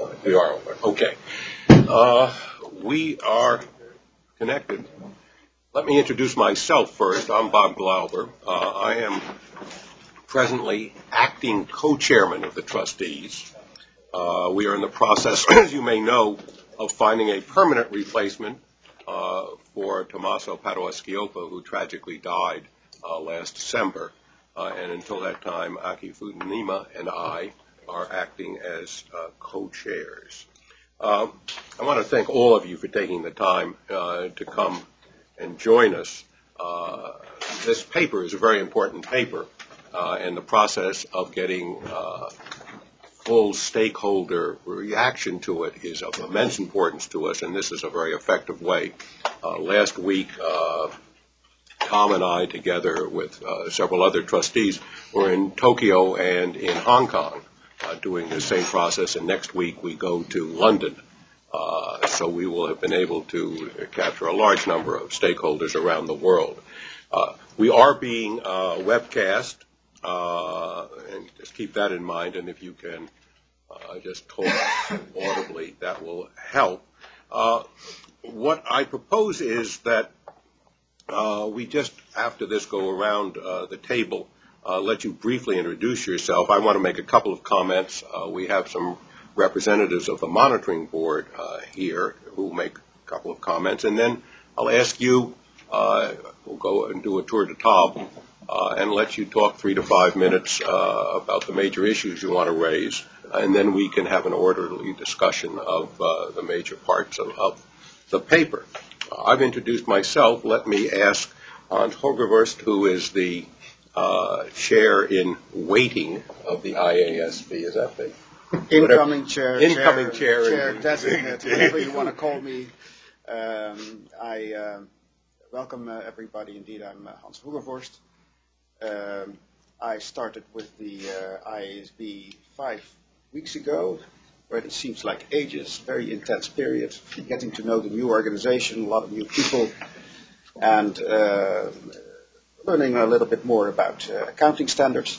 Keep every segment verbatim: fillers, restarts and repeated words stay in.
We are. Okay. Uh, we are connected. Let me introduce myself first. I'm Bob Glauber. Uh, I am presently acting co-chairman of the trustees. Uh, we are in the process, as you may know, of finding a permanent replacement uh, for Tommaso Padoa-Schioppa, who tragically died uh, last December. Uh, and until that time, Aki Fudanima and I are acting as uh, co-chairs. Uh, I want to thank all of you for taking the time uh, to come and join us. Uh, this paper is a very important paper, uh, and the process of getting uh, full stakeholder reaction to it is of immense importance to us, and this is a very effective way. Uh, last week, uh, Tom and I, together with uh, several other trustees, were in Tokyo and in Hong Kong uh, doing the same process, and next week we go to London. Uh, so we will have been able to capture a large number of stakeholders around the world. Uh, we are being uh, webcast, uh, and just keep that in mind, and if you can uh, just talk audibly, that will help. Uh, what I propose is that uh, we just, after this, go around uh, the table, uh, let you briefly introduce yourself. I want to make a couple of comments. Uh, we have some representatives of the monitoring board uh, here who make a couple of comments, and then I'll ask you, uh, we'll go and do a tour de table uh, and let you talk three to five minutes uh, about the major issues you want to raise, and then we can have an orderly discussion of uh, the major parts of, of the paper. Uh, I've introduced myself. Let me ask Hans Hogervorst, who is the uh, chair in waiting of the I A S B. Is that big? Incoming chair, incoming chair, chair, chair designate, whatever you want to call me. Um, I uh, welcome uh, everybody. Indeed, I'm uh, Hans Hogervorst. Um, I started with the uh, I A S B five weeks ago, where it seems like ages, very intense period, getting to know the new organization, a lot of new people, and uh, learning a little bit more about uh, accounting standards.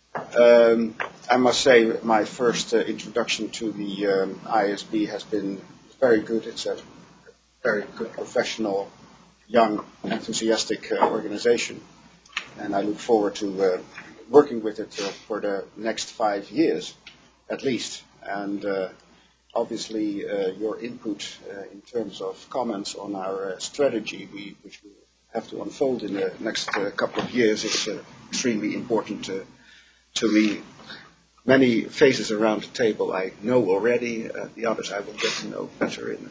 Um, I must say my first uh, introduction to the um, I A S B has been very good. It's a very good professional, young, enthusiastic uh, organization, and I look forward to uh, working with it uh, for the next five years at least. And uh, obviously uh, your input uh, in terms of comments on our uh, strategy, we, which we have to unfold in the next uh, couple of years, is uh, extremely important uh, to me. Many faces around the table I know already. Uh, the others I will get to know better in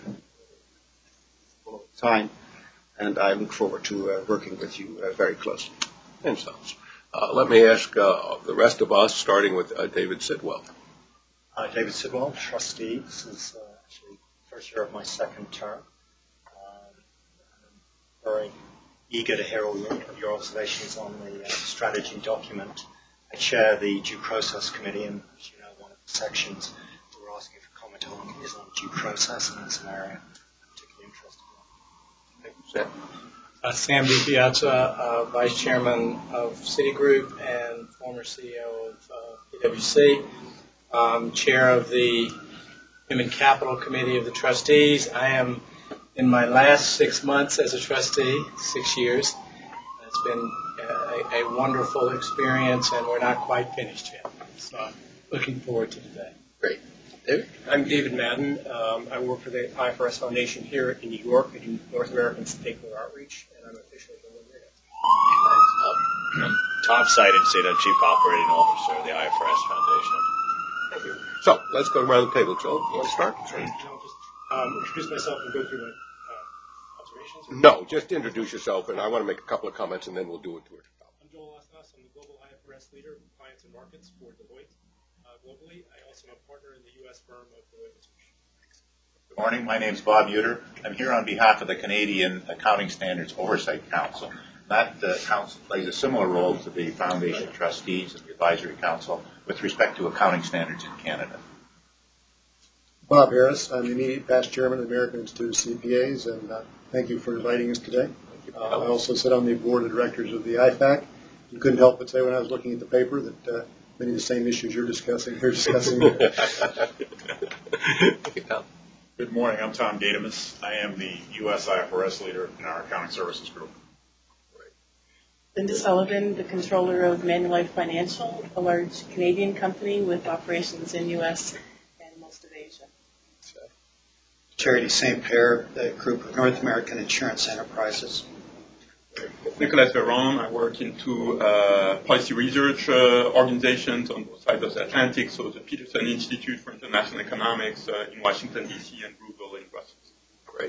time, and I look forward to uh, working with you uh, very closely. And so, uh, let me ask uh, the rest of us, starting with uh, David Sidwell. Uh, David Sidwell, trustee. This is uh, actually the first year of my second term. Um, I'm very eager to hear all your, your observations on the uh, strategy document. I chair the due process committee, and as you know, one of the sections that we're asking for comment on is on due process, and it's an area I'm particularly interested in. Sam. Uh, Sam DiPiazza, uh, Vice Chairman of Citigroup and former C E O of uh, P W C, um, Chair of the Human Capital Committee of the Trustees. I am in my last six months as a trustee, six years. It's been a, a wonderful experience, and we're not quite finished yet. So I'm looking forward to today. Great. David? I'm David Madden. Um, I work for the I F R S Foundation here in New York. I do North American Stakeholder Outreach, and I'm officially the leader. I'm Tom Seiden, State Chief Operating Officer of the I F R S Foundation. Thank you. So let's go around the table. Joe, you want to start? Sure. I'll just um, introduce myself and go through my uh, observations. No, just introduce yourself, and I want to make a couple of comments, and then we'll do a tour. I'm Joel Asnas. I'm the Global I F R S Leader for Clients and Markets for Deloitte. Uh, globally, I also am a partner in the U S firm of Deloitte and Touche. Thanks. Good morning. My name is Bob Muter. I'm here on behalf of the Canadian Accounting Standards Oversight Council. That uh, council plays a similar role to the Foundation Trustees and the Advisory Council with respect to accounting standards in Canada. Bob Harris. I'm the immediate past chairman of the American Institute of C P As, and uh, thank you for inviting us today. Uh, I also sit on the board of directors of the I FAC. You couldn't help but say when I was looking at the paper that uh, many of the same issues you're discussing, you're discussing. Thank you, Tom. Good morning. I'm Tom Gadamus. I am the U S I F R S leader in our accounting services group. Linda Sullivan, the controller of Manulife Financial, a large Canadian company with operations in U S and most of Asia. Charity Saint Pierre, the group of North American Insurance Enterprises. Nicolas Veron. I work into uh, policy research uh, organizations on both sides of the Atlantic, so the Peterson Institute for International Economics uh, in Washington, D C, and Brookville in Brussels. Great.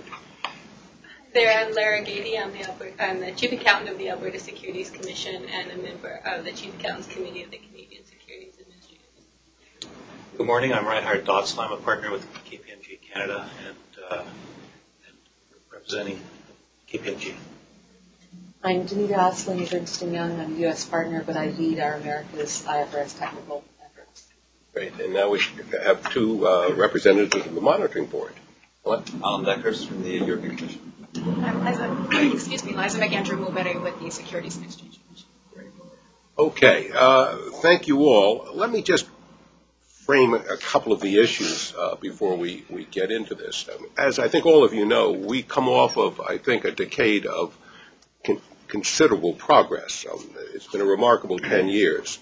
There, I'm Lara Gady. I'm the, Alberta, I'm the Chief Accountant of the Alberta Securities Commission and a member of the Chief Accountants Committee of the Canadian Securities Administrators. Good morning. I'm Reinhard Dotzl. I'm a partner with K P M G Canada and, uh, and representing K P M G. I'm Danita Osling of Ernst and Young. I'm a U S partner, but I lead our America's I F R S technical efforts. Great. And now we have two uh, representatives of the monitoring board. What? Alan Deckers from the European Commission. I'm Liza, excuse me, Liza McAndrew Mulberry with the Securities and Exchange Commission. Okay. Uh, thank you all. Let me just frame a couple of the issues uh, before we, we get into this. Um, as I think all of you know, we come off of, I think, a decade of con- considerable progress. Um, it's been a remarkable ten years.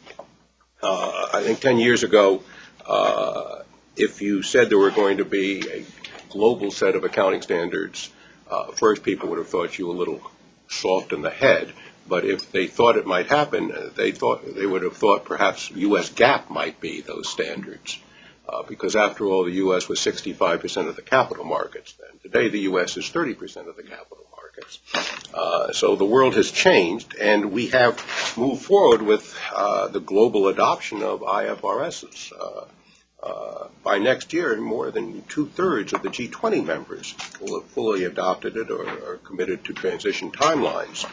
Uh, I think ten years ago, uh, if you said there were going to be a global set of accounting standards, uh, first people would have thought you were a little soft in the head. But if they thought it might happen, they thought they would have thought perhaps U S GAAP might be those standards, uh, because after all, the U S was sixty-five percent of the capital markets then. Today, the U S is thirty percent of the capital markets. Uh, so the world has changed, and we have moved forward with uh, the global adoption of I F R Ss. Uh, uh, by next year, more than two-thirds of the G twenty members will have fully adopted it or are committed to transition timelines.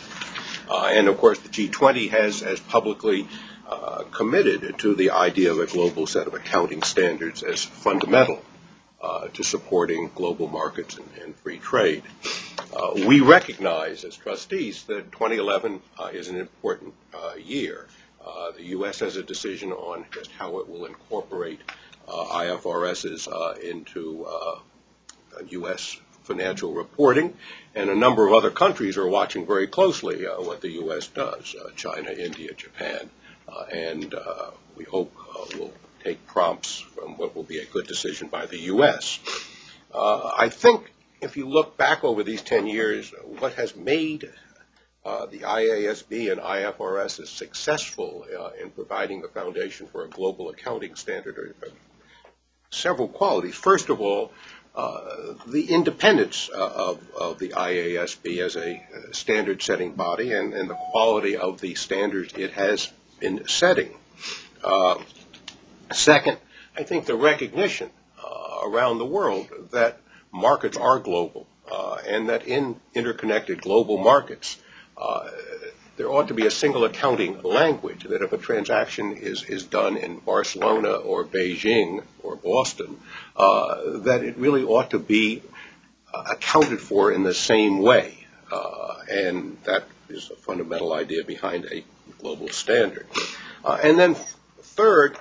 Uh, and, of course, the G twenty has, has publicly uh, committed to the idea of a global set of accounting standards as fundamental uh, to supporting global markets and, and free trade. Uh, we recognize as trustees that twenty eleven uh, is an important uh, year. Uh, the U S has a decision on just how it will incorporate uh, I F R Ss uh, into uh, U S financial reporting, and a number of other countries are watching very closely uh, what the U S does, uh, China, India, Japan, uh, and uh, we hope uh, we'll take prompts from what will be a good decision by the U S. Uh, I think if you look back over these ten years, what has made uh, the I A S B and I F R S successful uh, in providing the foundation for a global accounting standard are several qualities. First of all, Uh, the independence uh, of, of the I A S B as a uh, standard-setting body and, and the quality of the standards it has been setting. Uh, second, I think the recognition uh, around the world that markets are global uh, and that in interconnected global markets, uh, there ought to be a single accounting language, that if a transaction is, is done in Barcelona or Beijing or Boston, uh, that it really ought to be uh, accounted for in the same way. Uh, and that is a fundamental idea behind a global standard. Uh, and then third,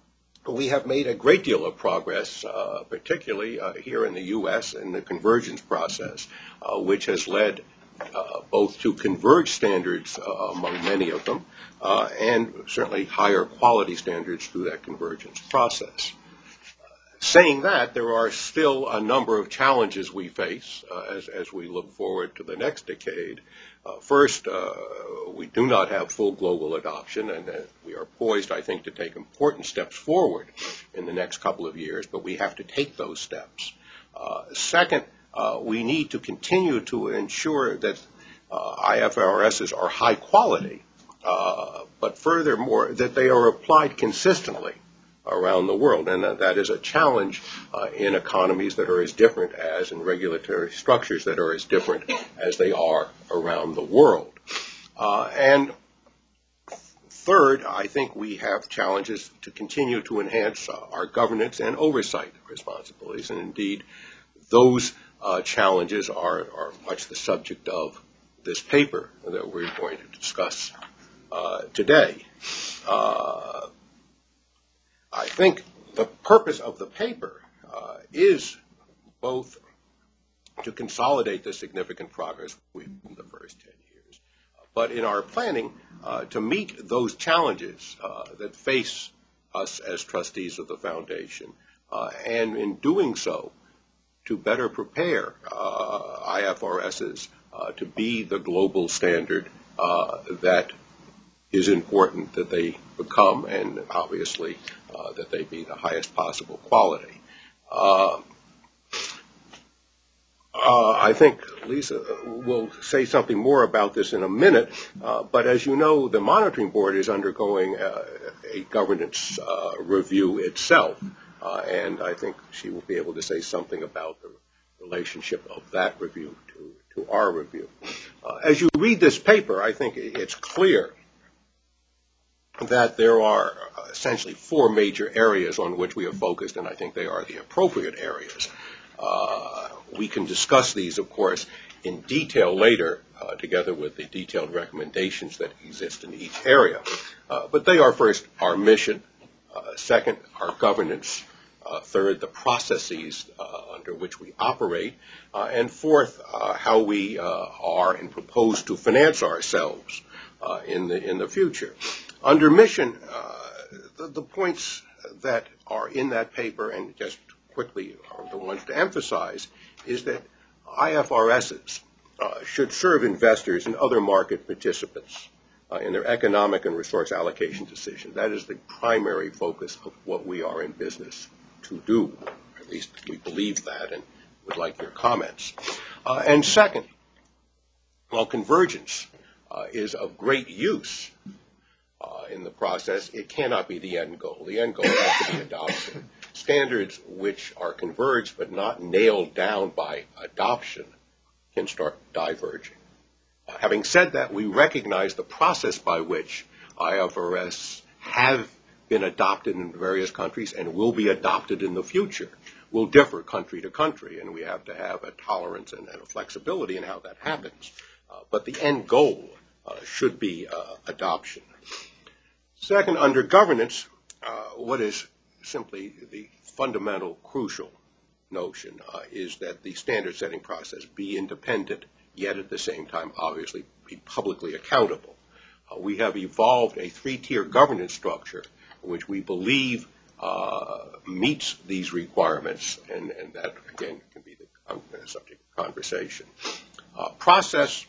we have made a great deal of progress, uh, particularly uh, here in the U S in the convergence process, uh, which has led Uh, both to converged standards uh, among many of them, uh, and certainly higher quality standards through that convergence process. Uh, saying that, there are still a number of challenges we face uh, as, as we look forward to the next decade. Uh, first, uh, we do not have full global adoption, and uh, we are poised, I think, to take important steps forward in the next couple of years, but we have to take those steps. Uh, second, Uh, we need to continue to ensure that uh, I F R Ss are high quality, uh, but furthermore, that they are applied consistently around the world. And that, that is a challenge uh, in economies that are as different as, in regulatory structures that are as different as they are around the world. Uh, and third, I think we have challenges to continue to enhance uh, our governance and oversight responsibilities. And indeed, those Uh, challenges are, are much the subject of this paper that we're going to discuss uh, today. Uh, I think the purpose of the paper uh, is both to consolidate the significant progress we've made in the first ten years, but in our planning uh, to meet those challenges uh, that face us as trustees of the foundation, uh, and in doing so, to better prepare uh, I F R Ss uh, to be the global standard uh, that is important that they become, and obviously uh, that they be the highest possible quality. Uh, uh, I think Lisa will say something more about this in a minute, uh, but as you know, the monitoring board is undergoing uh, a governance uh, review itself, uh, and I think she will be able to say something about the relationship of that review to, to our review. Uh, as you read this paper, I think it's clear that there are essentially four major areas on which we have focused, and I think they are the appropriate areas. Uh, we can discuss these, of course, in detail later, uh, together with the detailed recommendations that exist in each area. Uh, but they are, first, our mission, uh, second, our governance, uh, third, the processes uh, under which we operate, uh, and fourth, uh, how we uh, are and propose to finance ourselves uh, in the in the future. Under mission, uh, the, the points that are in that paper, and just quickly are the ones to emphasize, is that I F R Ss uh, should serve investors and other market participants uh, in their economic and resource allocation decisions. That is the primary focus of what we are in business to do. At least we believe that and would like your comments. Uh, and second, while convergence uh, is of great use Uh, in the process, it cannot be the end goal. The end goal has to be adoption. Standards which are converged but not nailed down by adoption can start diverging. Uh, having said that, we recognize the process by which I F R S have been adopted in various countries and will be adopted in the future will differ country to country, and we have to have a tolerance and, and a flexibility in how that happens. Uh, but the end goal uh, should be uh, adoption. Second, under governance, uh, what is simply the fundamental, crucial notion uh, is that the standard-setting process be independent, yet at the same time, obviously, be publicly accountable. Uh, we have evolved a three-tier governance structure which we believe uh, meets these requirements, and, and that, again, can be the subject of conversation. Uh, process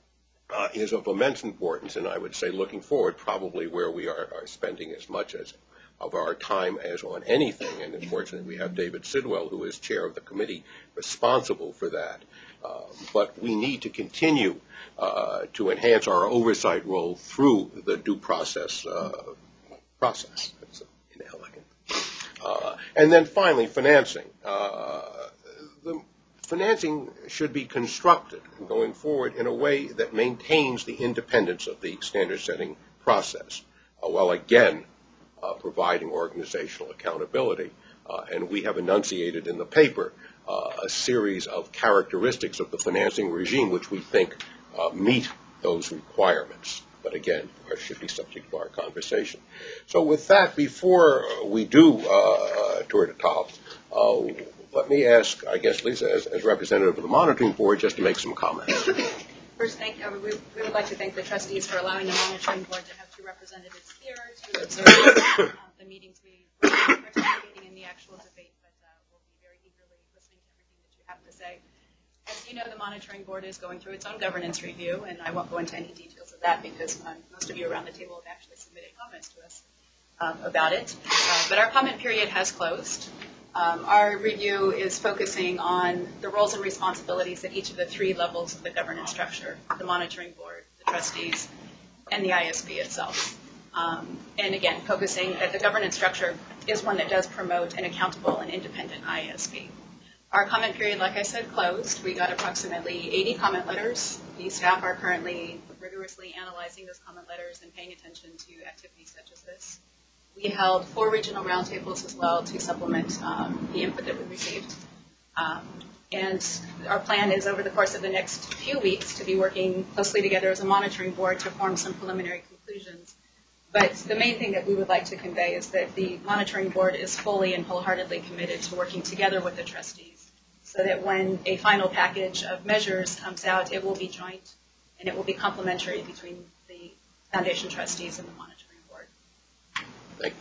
Uh, is of immense importance, and I would say looking forward probably where we are, are spending as much as of our time as on anything, and unfortunately we have David Sidwell, who is chair of the committee responsible for that. Uh, but we need to continue uh, to enhance our oversight role through the due process uh, process. That's inelegant. Uh, and then finally, financing. Uh, the Financing should be constructed going forward in a way that maintains the independence of the standard-setting process, uh, while again uh, providing organizational accountability. Uh, and we have enunciated in the paper uh, a series of characteristics of the financing regime which we think uh, meet those requirements. But again, it should be subject to our conversation. So with that, before we do uh, tour the top, uh, let me ask, I guess, Lisa, as, as representative of the monitoring board, just to make some comments. First, thank, uh, we, we would like to thank the trustees for allowing the monitoring board to have two representatives here to observe uh, the meetings we are participating in the actual debate, but uh, we'll be very eagerly listening to everything that you have to say. As you know, the monitoring board is going through its own governance review, and I won't go into any details of that because um, most of you around the table have actually submitted comments to us um, about it. Uh, but our comment period has closed. Um, our review is focusing on the roles and responsibilities at each of the three levels of the governance structure, the monitoring board, the trustees, and the I S B itself. Um, and again, focusing that the governance structure is one that does promote an accountable and independent I S B. Our comment period, like I said, closed. We got approximately eighty comment letters. The staff are currently rigorously analyzing those comment letters and paying attention to activities such as this. We held four regional roundtables as well to supplement um, the input that we received. Um, and our plan is over the course of the next few weeks to be working closely together as a monitoring board to form some preliminary conclusions But the main thing that we would like to convey is that the monitoring board is fully and wholeheartedly committed to working together with the trustees so that when a final package of measures comes out, it will be joint and it will be complementary between the foundation trustees and the monitoring board. Thank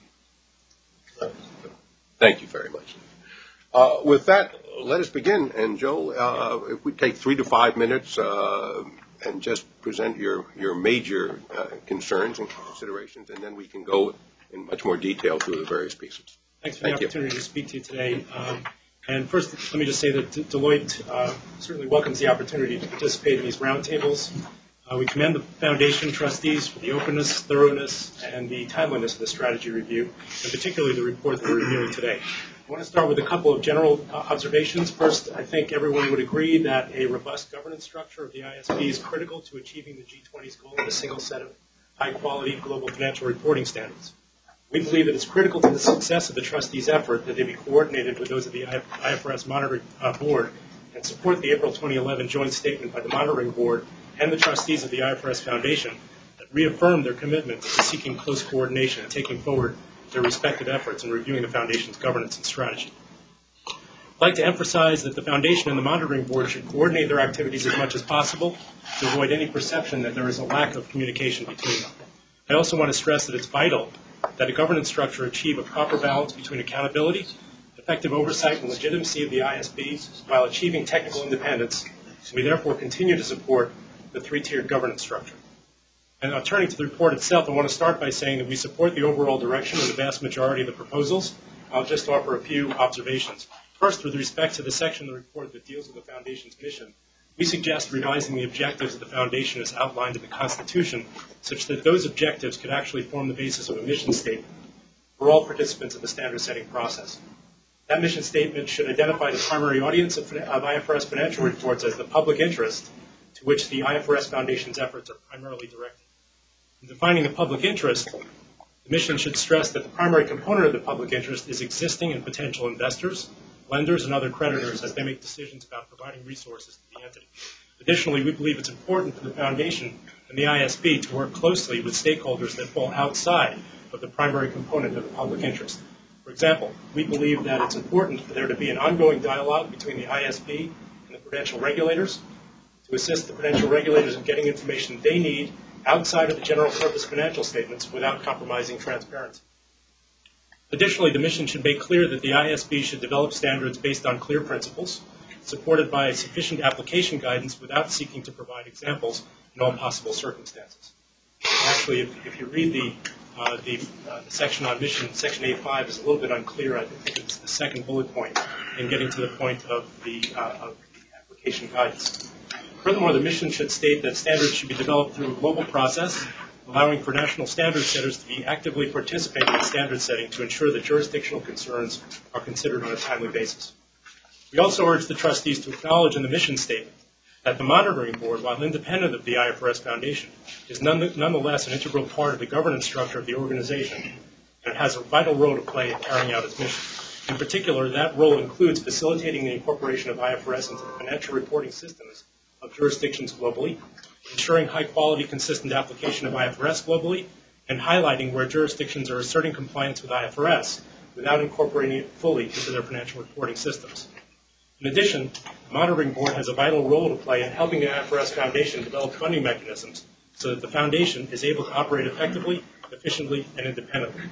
you. Thank you very much. Uh, with that, let us begin. And Joel, uh, if we take three to five minutes uh, and just present your, your major uh, concerns and considerations, and then we can go in much more detail through the various pieces. Thanks for Thank the you. opportunity to speak to you today. Um, and first, let me just say that De- Deloitte uh, certainly welcomes the opportunity to participate in these roundtables. Uh, we commend the Foundation trustees for the openness, thoroughness, and the timeliness of the strategy review, and particularly the report that we're reviewing today. I want to start with a couple of general uh, observations. First, I think everyone would agree that a robust governance structure of the I S P is critical to achieving the G twenty's goal of a single set of high-quality global financial reporting standards. We believe that it's critical to the success of the trustees' effort that they be coordinated with those of the I F R S Monitoring uh, Board and support the April twenty eleven joint statement by the Monitoring Board and the trustees of the I F R S Foundation that reaffirmed their commitment to seeking close coordination and taking forward their respective efforts in reviewing the Foundation's governance and strategy. I'd like to emphasize that the Foundation and the Monitoring Board should coordinate their activities as much as possible to avoid any perception that there is a lack of communication between them. I also want to stress that it's vital that a governance structure achieve a proper balance between accountability, effective oversight, and legitimacy of the I S B while achieving technical independence. We therefore continue to support the three-tiered governance structure. And now turning to the report itself, I want to start by saying that we support the overall direction of the vast majority of the proposals. I'll just offer a few observations. First, with respect to the section of the report that deals with the Foundation's mission, we suggest revising the objectives of the Foundation as outlined in the Constitution, such that those objectives could actually form the basis of a mission statement for all participants in the standard-setting process. That mission statement should identify the primary audience of, of I F R S financial reports as the public interest to which the I F R S Foundation's efforts are primarily directed. In defining the public interest, the mission should stress that the primary component of the public interest is existing and potential investors, lenders, and other creditors as they make decisions about providing resources to the entity. Additionally, we believe it's important for the Foundation and the I S B to work closely with stakeholders that fall outside of the primary component of the public interest. For example, we believe that it's important for there to be an ongoing dialogue between the I S B and the prudential regulators to assist the prudential regulators in getting information they need outside of the general purpose financial statements without compromising transparency. Additionally, the mission should make clear that the I S B should develop standards based on clear principles, supported by sufficient application guidance without seeking to provide examples in all possible circumstances. Actually, if, if you read the, uh, the, uh, the section on mission, section eight point five is a little bit unclear. I think it's the second bullet point in getting to the point of the, uh, of the application guidance. Furthermore, the mission should state that standards should be developed through a global process, allowing for national standard setters to be actively participating in standard setting to ensure that jurisdictional concerns are considered on a timely basis. We also urge the trustees to acknowledge in the mission statement that the Monitoring Board, while independent of the I F R S Foundation, is none, nonetheless an integral part of the governance structure of the organization, and it has a vital role to play in carrying out its mission. In particular, that role includes facilitating the incorporation of I F R S into the financial reporting systems of jurisdictions globally, ensuring high-quality, consistent application of I F R S globally, and highlighting where jurisdictions are asserting compliance with I F R S without incorporating it fully into their financial reporting systems. In addition, the Monitoring Board has a vital role to play in helping the I F R S Foundation develop funding mechanisms so that the Foundation is able to operate effectively, efficiently, and independently.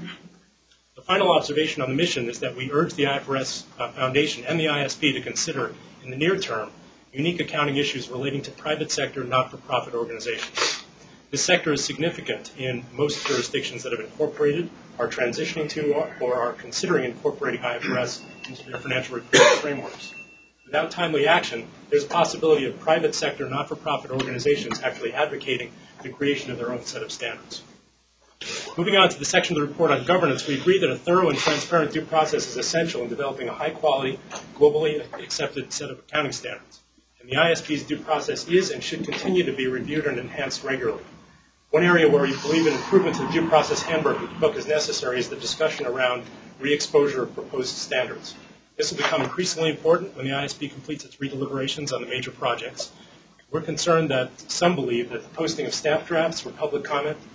The final observation on the mission is that we urge the I F R S uh, Foundation and the I S B to consider, in the near term, unique accounting issues relating to private sector not-for-profit organizations. This sector is significant in most jurisdictions that have incorporated, are transitioning to, or are considering incorporating I F R S into their financial reporting frameworks. Without timely action, there's a possibility of private sector not-for-profit organizations actually advocating the creation of their own set of standards. Moving on to the section of the report on governance, we agree that a thorough and transparent due process is essential in developing a high-quality, globally accepted set of accounting standards. And the I S B's due process is and should continue to be reviewed and enhanced regularly. One area where we believe an improvement to the due process handbook is necessary is the discussion around re-exposure of proposed standards. This will become increasingly important when the I S B completes its redeliberations on the major projects. We're concerned that some believe that the posting of staff drafts for public comment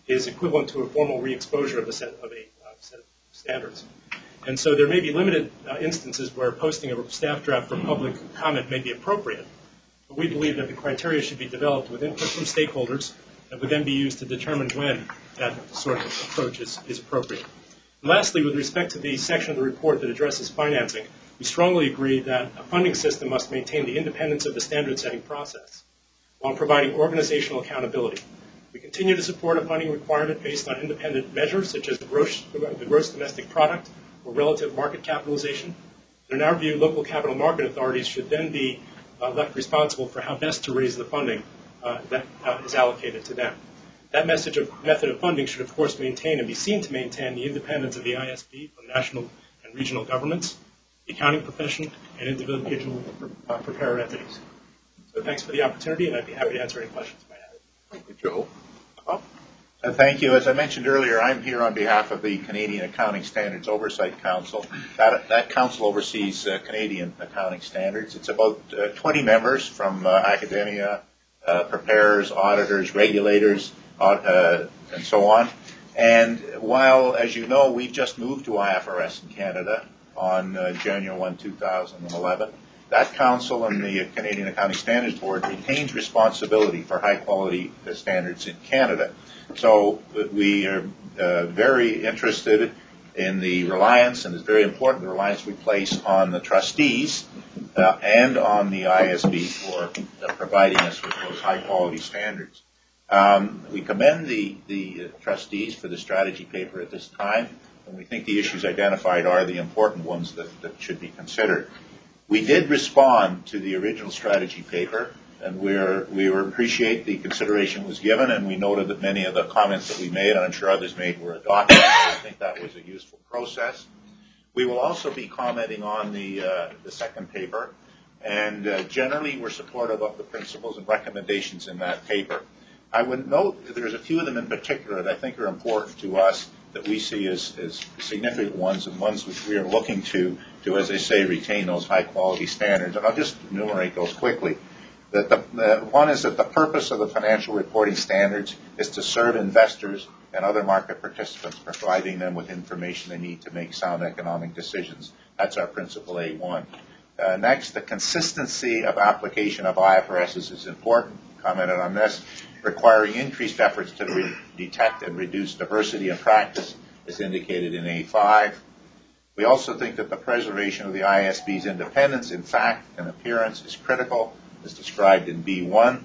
is equivalent to a formal re-exposure of a set of a uh, set of standards. And so there may be limited uh, instances where posting a staff draft for public comment may be appropriate. But we believe that the criteria should be developed with input from stakeholders that would then be used to determine when that sort of approach is, is appropriate. And lastly, with respect to the section of the report that addresses financing, we strongly agree that a funding system must maintain the independence of the standard setting process while providing organizational accountability. We continue to support a funding requirement based on independent measures such as the gross, the gross domestic product or relative market capitalization. In our view, local capital market authorities should then be uh, left responsible for how best to raise the funding uh, that uh, is allocated to them. That message of method of funding should, of course, maintain and be seen to maintain the independence of the I S B from national and regional governments, the accounting profession, and individual uh, preparer entities. So thanks for the opportunity, and I'd be happy to answer any questions you might have. Thank you, Joe. Oh. Uh, thank you. As I mentioned earlier, I'm here on behalf of the Canadian Accounting Standards Oversight Council. That, that council oversees uh, Canadian accounting standards. It's about uh, twenty members from uh, academia, uh, preparers, auditors, regulators, uh, and so on. And while, as you know, we've just moved to I F R S in Canada on uh, January first, two thousand eleven, that council and the Canadian Accounting Standards Board retains responsibility for high-quality standards in Canada. So we are uh, very interested in the reliance, and it's very important, the reliance we place on the trustees uh, and on the I S B for uh, providing us with those high-quality standards. Um, we commend the, the trustees for the strategy paper at this time, and we think the issues identified are the important ones that, that should be considered. We did respond to the original strategy paper, and we're, we were, appreciate the consideration was given, and we noted that many of the comments that we made, and I'm sure others made, were adopted. I think that was a useful process. We will also be commenting on the, uh, the second paper, and uh, generally we're supportive of the principles and recommendations in that paper. I would note that there's a few of them in particular that I think are important to us that we see as, as significant ones and ones which we are looking to, to, as I say, retain those high-quality standards. And I'll just enumerate those quickly. That the, the, one is that the purpose of the financial reporting standards is to serve investors and other market participants, providing them with information they need to make sound economic decisions. That's our principle A one. Uh, next, the consistency of application of I F R S is important. Commented on this. Requiring increased efforts to re detect and reduce diversity in practice is indicated in A five. We also think that the preservation of the I S B's independence in fact and appearance is critical, as described in B one.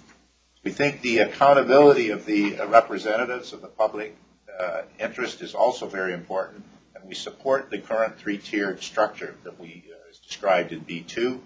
We think the accountability of the representatives of the public uh, interest is also very important, and we support the current three-tiered structure that we uh, is described in B two.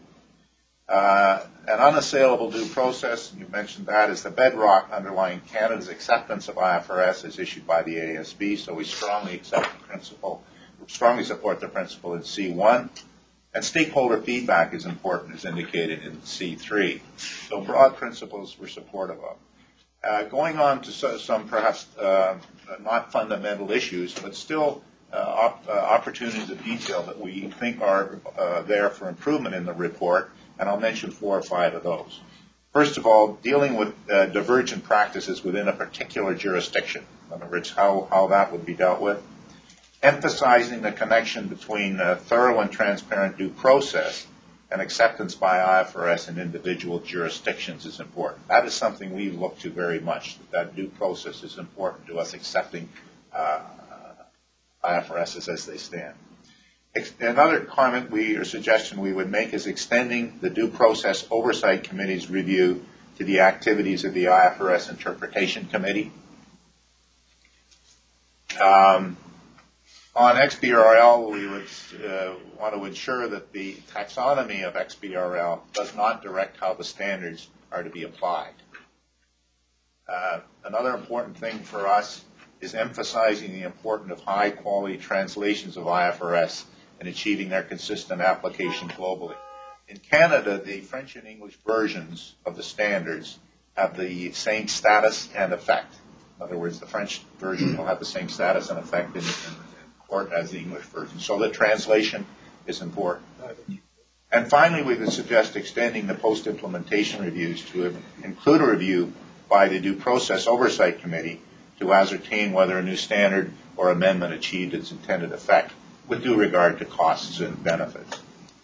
Uh, an unassailable due process, and you mentioned that, is the bedrock underlying Canada's acceptance of I F R S as issued by the A S B, so we strongly accept the principle, strongly support the principle in C one. And stakeholder feedback is important, as indicated in C three. So broad principles we're supportive of. Uh, going on to so, some perhaps uh, not fundamental issues, but still uh, op uh, opportunities of detail that we think are uh, there for improvement in the report. And I'll mention four or five of those. First of all, dealing with uh, divergent practices within a particular jurisdiction. In other words, how, how that would be dealt with. Emphasizing the connection between uh, thorough and transparent due process and acceptance by I F R S in individual jurisdictions is important. That is something we look to very much. That, that due process is important to us accepting uh, I F R Ss as they stand. Another comment we or suggestion we would make is extending the due process oversight committee's review to the activities of the I F R S interpretation committee. Um, on X B R L, we would uh, want to ensure that the taxonomy of X B R L does not direct how the standards are to be applied. Uh, another important thing for us is emphasizing the importance of high-quality translations of I F R S and achieving their consistent application globally. In Canada, the French and English versions of the standards have the same status and effect. In other words, the French version will have the same status and effect in, in, in court as the English version. So the translation is important. And finally, we would suggest extending the post-implementation reviews to include a review by the Due Process Oversight Committee to ascertain whether a new standard or amendment achieved its intended effect, with due regard to costs and benefits.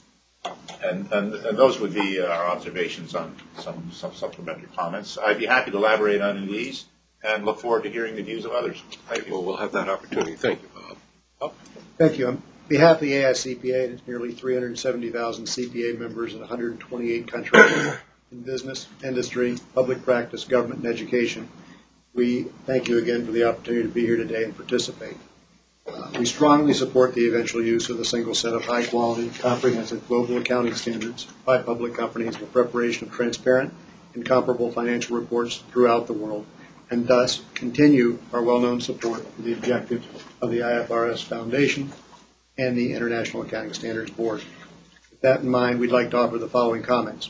And, and, and those would be our observations on some, some supplementary comments. I'd be happy to elaborate on any of these and look forward to hearing the views of others. Thank you. Well, we'll have that opportunity. Thank you, Bob. Bob? Thank you. On behalf of the A I C P A and its nearly three hundred seventy thousand C P A members in one hundred twenty-eight countries in business, industry, public practice, government, and education, we thank you again for the opportunity to be here today and participate. Uh, we strongly support the eventual use of the single set of high-quality, comprehensive global accounting standards by public companies for preparation of transparent and comparable financial reports throughout the world, and thus continue our well-known support for the objectives of the I F R S Foundation and the International Accounting Standards Board. With that in mind, we'd like to offer the following comments.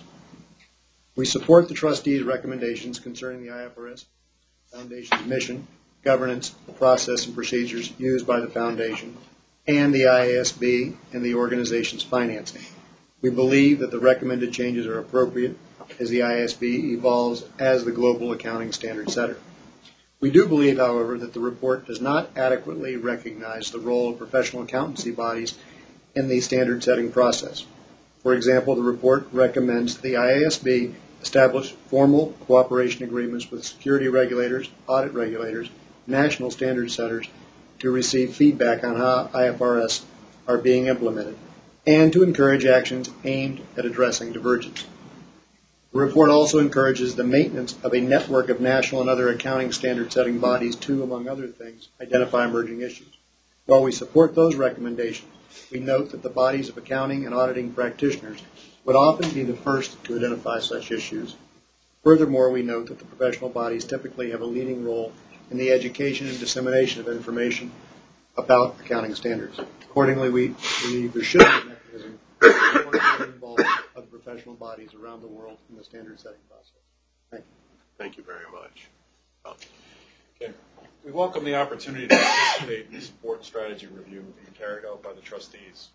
We support the trustees' recommendations concerning the I F R S Foundation's mission, governance, process, and procedures used by the Foundation, and the I A S B and the organization's financing. We believe that the recommended changes are appropriate as the I A S B evolves as the global accounting standard setter. We do believe, however, that the report does not adequately recognize the role of professional accountancy bodies in the standard setting process. For example, the report recommends the I A S B establish formal cooperation agreements with security regulators, audit regulators, national standard setters to receive feedback on how I F R S are being implemented, and to encourage actions aimed at addressing divergence. The report also encourages the maintenance of a network of national and other accounting standard setting bodies to, among other things, identify emerging issues. While we support those recommendations, we note that the bodies of accounting and auditing practitioners would often be the first to identify such issues. Furthermore, we note that the professional bodies typically have a leading role in the education and dissemination of information about accounting standards. Accordingly, we believe there should be a mechanism for the involvement of the professional bodies around the world in the standard setting process. Thank you. Thank you very much. Bob? Okay. We welcome the opportunity to participate in the support strategy review being carried out by the trustees.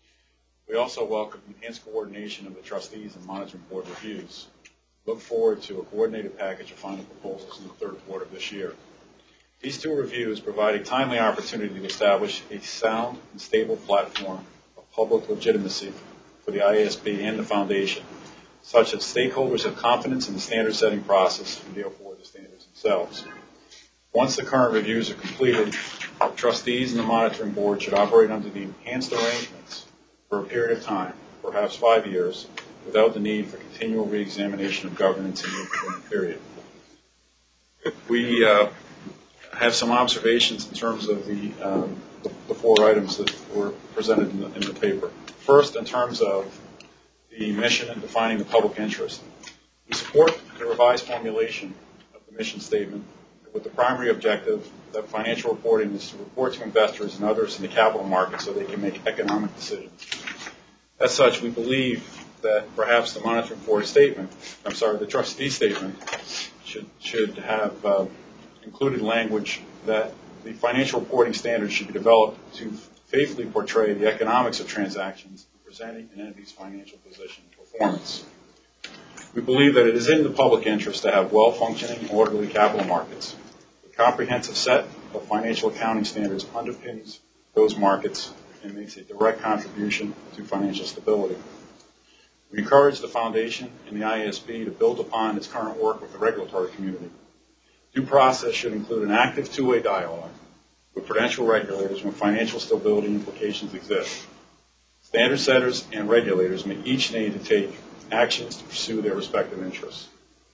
We also welcome enhanced coordination of the trustees and monitoring board reviews. Look forward to a coordinated package of final proposals in the third quarter of this year. These two reviews provide a timely opportunity to establish a sound and stable platform of public legitimacy for the I A S B and the Foundation, such that stakeholders have confidence in the standard setting process and therefore the standards themselves. Once the current reviews are completed, the trustees and the monitoring board should operate under the enhanced arrangements for a period of time, perhaps five years, without the need for continual reexamination of governance in the intervening period. We uh, have some observations in terms of the, um, the, the four items that were presented in the, in the paper. First, in terms of the mission and defining the public interest. We support the revised formulation of the mission statement with the primary objective that financial reporting is to report to investors and others in the capital market so they can make economic decisions. As such, we believe that perhaps the monitoring board statement, I'm sorry, the trustee statement, should, should have uh, included language that the financial reporting standards should be developed to faithfully portray the economics of transactions presenting an entity's financial position and performance. We believe that it is in the public interest to have well-functioning, orderly capital markets. A comprehensive set of financial accounting standards underpins those markets and makes a direct contribution to financial stability. We encourage the Foundation and the I A S B to build upon its current work with the regulatory community. Due process should include an active two-way dialogue with prudential regulators when financial stability implications exist. Standard setters and regulators may each need to take actions to pursue their respective interests.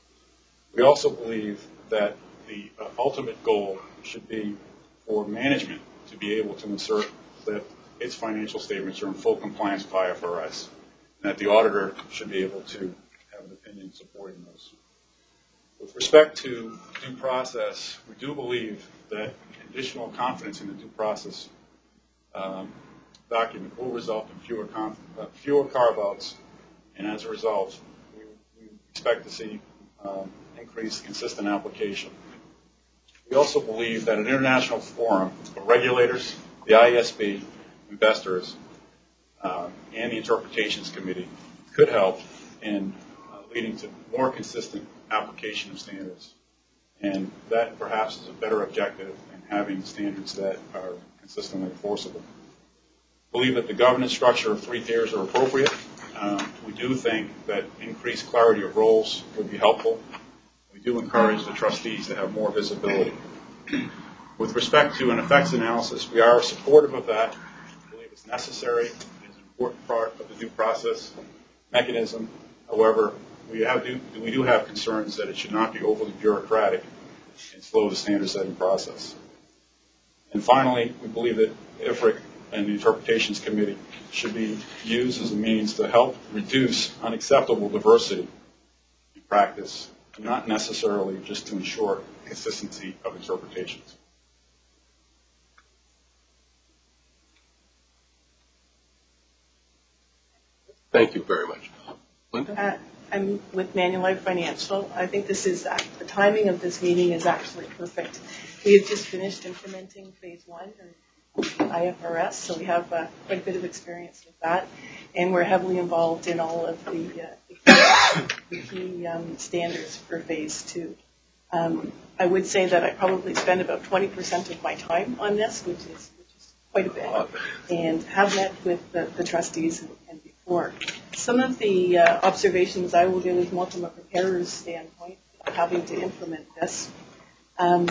We also believe that the uh, ultimate goal should be for management to be able to insert that its financial statements are in full compliance with I F R S, and that the auditor should be able to have an opinion supporting those. With respect to due process, we do believe that additional confidence in the due process um, document will result in fewer, conf uh, fewer carve-outs, and as a result, we, we expect to see um, increased consistent application. We also believe that an international forum of regulators, the I A S B, investors, uh, and the Interpretations Committee could help in uh, leading to more consistent application of standards And that perhaps is a better objective in having standards that are consistently enforceable. We believe that the governance structure of three tiers are appropriate. Um, we do think that increased clarity of roles would be helpful. We do encourage the trustees to have more visibility. With respect to an effects analysis, we are supportive of that. We believe it's necessary. It is an important part of the due process mechanism. However, we, have do, we do have concerns that it should not be overly bureaucratic and slow the standard setting process. And finally, we believe that I F R I C and the Interpretations Committee should be used as a means to help reduce unacceptable diversity in practice, and not necessarily just to ensure consistency of interpretations. Thank you very much. Linda? Uh, I'm with Manulife Financial. I think this is, uh, the timing of this meeting is actually perfect. We have just finished implementing phase one, or I F R S, so we have uh, quite a bit of experience with that. And we're heavily involved in all of the, uh, the key um, standards for phase two. Um, I would say that I probably spend about twenty percent of my time on this, which is, which is quite a bit, and have met with the, the trustees and, and before. Some of the uh, observations I will give is more from a preparer's standpoint, having to implement this. Um,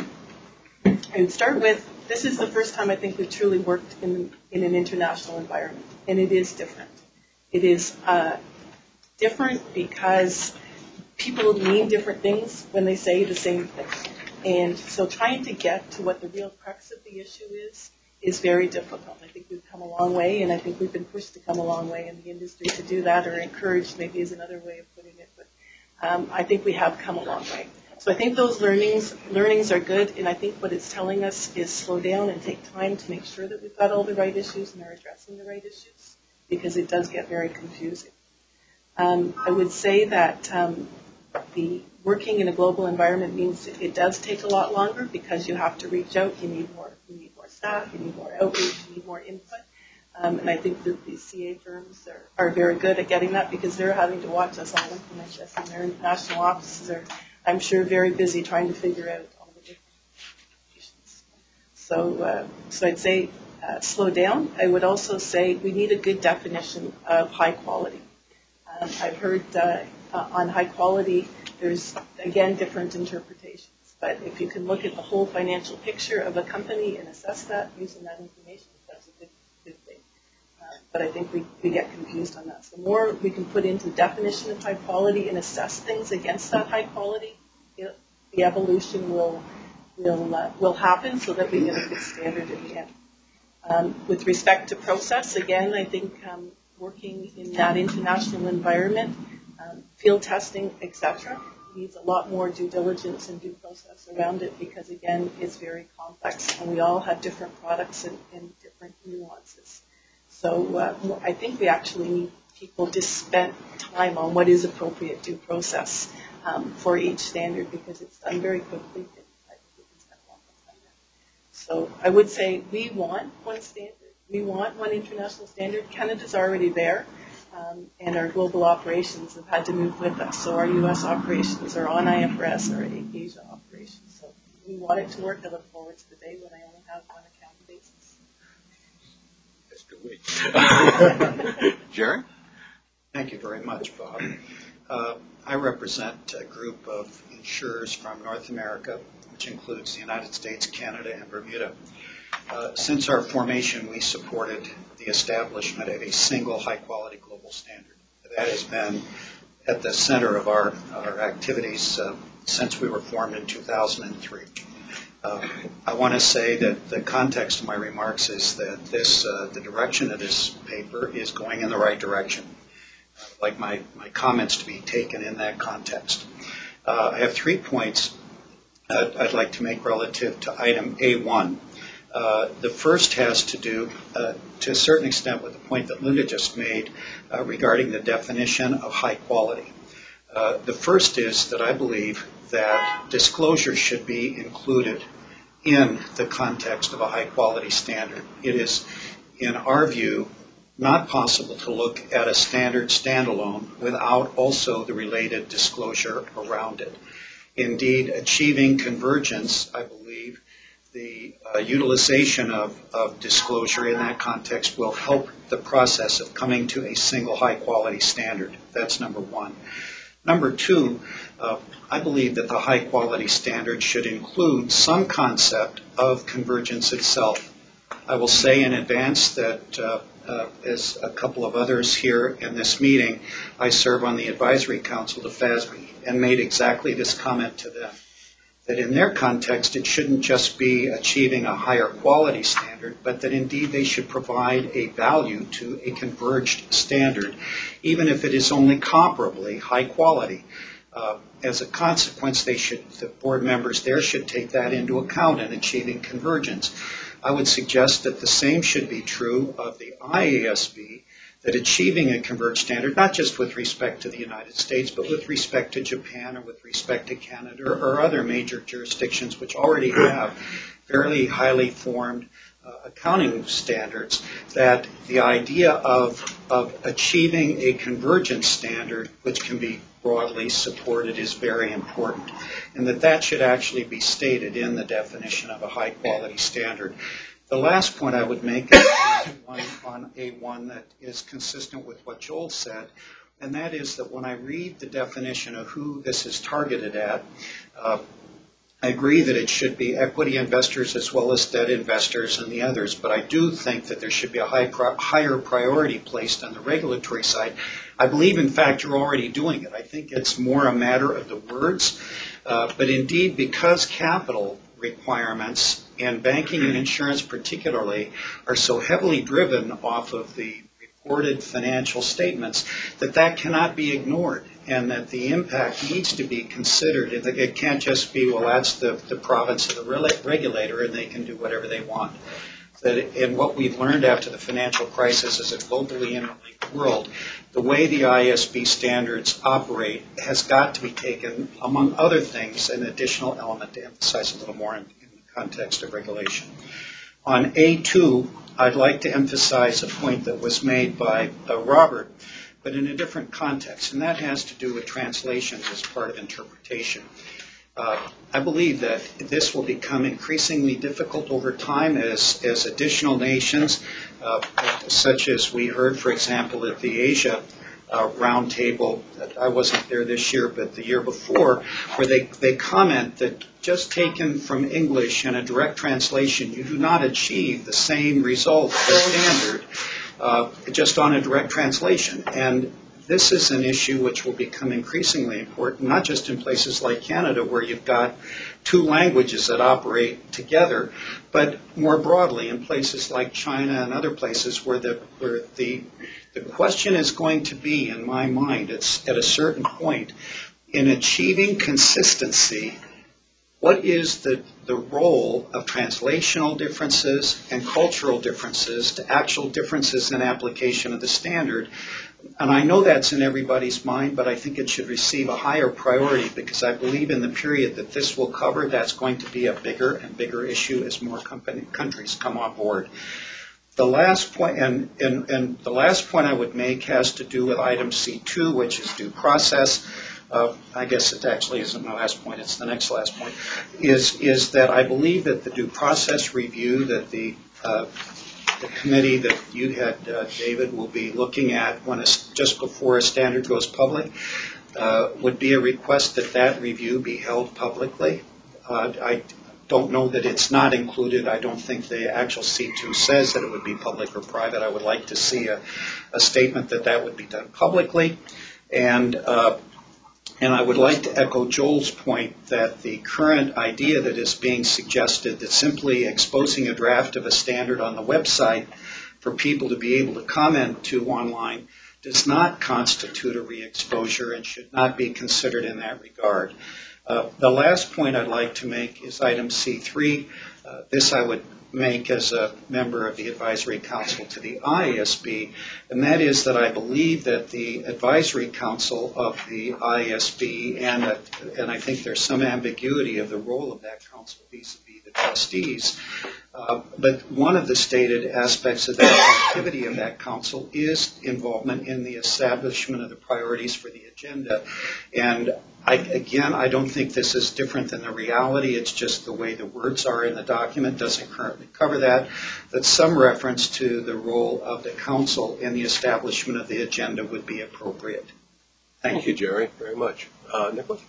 I would start with, this is the first time I think we've truly worked in, in an international environment, and it is different. It is uh, different because people mean different things when they say the same thing. And so trying to get to what the real crux of the issue is, is very difficult. I think we've come a long way, and I think we've been pushed to come a long way in the industry to do that, or encouraged maybe is another way of putting it. But um, I think we have come a long way. So I think those learnings learnings are good, and I think what it's telling us is slow down and take time to make sure that we've got all the right issues and are addressing the right issues, because it does get very confusing. Um, I would say that um, the working in a global environment means it, it does take a lot longer, because you have to reach out, you need more, you need more staff, you need more outreach, you need more input. Um, and I think that the C A firms are, are very good at getting that, because they're having to watch us all implement this, and their international offices are, I'm sure, very busy trying to figure out all the different issues. So, uh, so I'd say uh, slow down. I would also say we need a good definition of high quality. Um, I've heard uh, uh, on high quality, there's, again, different interpretations. But if you can look at the whole financial picture of a company and assess that using that information, that's a good, good thing. Uh, but I think we, we get confused on that. So the more we can put into the definition of high quality and assess things against that high quality, it, the evolution will will uh, will happen, so that we get a good standard in the end. Um, with respect to process, again, I think um, working in that international environment, um, field testing, et cetera, needs a lot more due diligence and due process around it, because, again, it's very complex, and we all have different products and, and different nuances. So uh, I think we actually need people to spend time on what is appropriate due process um, for each standard, because it's done very quickly. I think we can spend a lot more time there. So I would say we want one standard. We want one international standard. Canada's already there. Um, and our global operations have had to move with us. So our U S operations are on I F R S, our Asia operations. So we want it to work. I look forward to the day when I only have one accounting basis. That's good. Jerry? Thank you very much, Bob. Uh, I represent a group of insurers from North America, which includes the United States, Canada, and Bermuda. Uh, since our formation, we supported the establishment of a single high-quality global standard. That has been at the center of our, our activities uh, since we were formed in two thousand three. Uh, I want to say that the context of my remarks is that this, uh, the direction of this paper is going in the right direction. I'd like my, my comments to be taken in that context. Uh, I have three points uh, I'd like to make relative to item A one. Uh, the first has to do, uh, to a certain extent, with the point that Linda just made uh, regarding the definition of high quality. Uh, the first is that I believe that disclosure should be included in the context of a high quality standard. It is, in our view, not possible to look at a standard standalone without also the related disclosure around it. indeed achieving convergence, I believe, the uh, utilization of, of disclosure in that context will help the process of coming to a single high-quality standard. That's number one. Number two, uh, I believe that the high-quality standard should include some concept of convergence itself. I will say in advance that, uh, uh, as a couple of others here in this meeting, I serve on the advisory council to F A S B and made exactly this comment to them, that in their context it shouldn't just be achieving a higher quality standard, but that indeed they should provide a value to a converged standard, even if it is only comparably high quality. Uh, as a consequence, they should, the board members there should take that into account in achieving convergence. I would suggest that the same should be true of the I A S B, that achieving a converged standard, not just with respect to the United States, but with respect to Japan or with respect to Canada or other major jurisdictions which already have fairly highly formed uh, accounting standards, that the idea of, of achieving a convergence standard which can be broadly supported is very important, and that that should actually be stated in the definition of a high quality standard. The last point I would make is one on A one that is consistent with what Joel said, and that is that when I read the definition of who this is targeted at, uh, I agree that it should be equity investors as well as debt investors and the others, but I do think that there should be a high pri- higher priority placed on the regulatory side. I believe, in fact, you're already doing it. I think it's more a matter of the words, uh, but indeed, because capital requirements and banking and insurance particularly are so heavily driven off of the reported financial statements, that that cannot be ignored, and that the impact needs to be considered. It can't just be, well, that's the, the province of the regulator and they can do whatever they want. That, and what we've learned after the financial crisis is a globally interlinked world. The way the I A S B standards operate has got to be taken, among other things, an additional element to emphasize a little more in, in the context of regulation. On A two, I'd like to emphasize a point that was made by uh, Robert, but in a different context, and that has to do with translations as part of interpretation. Uh, I believe that this will become increasingly difficult over time as, as additional nations, uh, such as we heard, for example, at the Asia uh, roundtable, I wasn't there this year, but the year before, where they, they comment that just taken from English and a direct translation, you do not achieve the same result as standard uh, just on a direct translation. And this is an issue which will become increasingly important, not just in places like Canada where you've got two languages that operate together, but more broadly in places like China and other places where the where the the question is going to be, in my mind, it's at a certain point, in achieving consistency, what is the, the role of translational differences and cultural differences to actual differences in application of the standard? And I know that's in everybody's mind, but I think it should receive a higher priority because I believe in the period that this will cover, that's going to be a bigger and bigger issue as more company, countries come on board. The last point, and, and, and the last point I would make has to do with item C two, which is due process. Uh, I guess it actually isn't my last point, it's the next last point, is, is that I believe that the due process review that the uh, the committee that you had, uh, David, will be looking at when it's just before a standard goes public, uh, would be a request that that review be held publicly. Uh, I don't know that it's not included. I don't think the actual C two says that it would be public or private. I would like to see a, a statement that that would be done publicly. And uh, And I would like to echo Joel's point that the current idea that is being suggested, that simply exposing a draft of a standard on the website for people to be able to comment to online, does not constitute a re-exposure and should not be considered in that regard. Uh, the last point I'd like to make is item C three. Uh, this I would make as a member of the Advisory Council to the I A S B, and that is that I believe that the Advisory Council of the I A S B, and, uh, and I think there's some ambiguity of the role of that council vis-a-vis the trustees, Uh, but one of the stated aspects of that activity of that council is involvement in the establishment of the priorities for the agenda. And I, again, I don't think this is different than the reality. It's just the way the words are in the document doesn't currently cover that. That some reference to the role of the council in the establishment of the agenda would be appropriate. Thank, Thank you, Jerry, very much. Uh, Nicholas?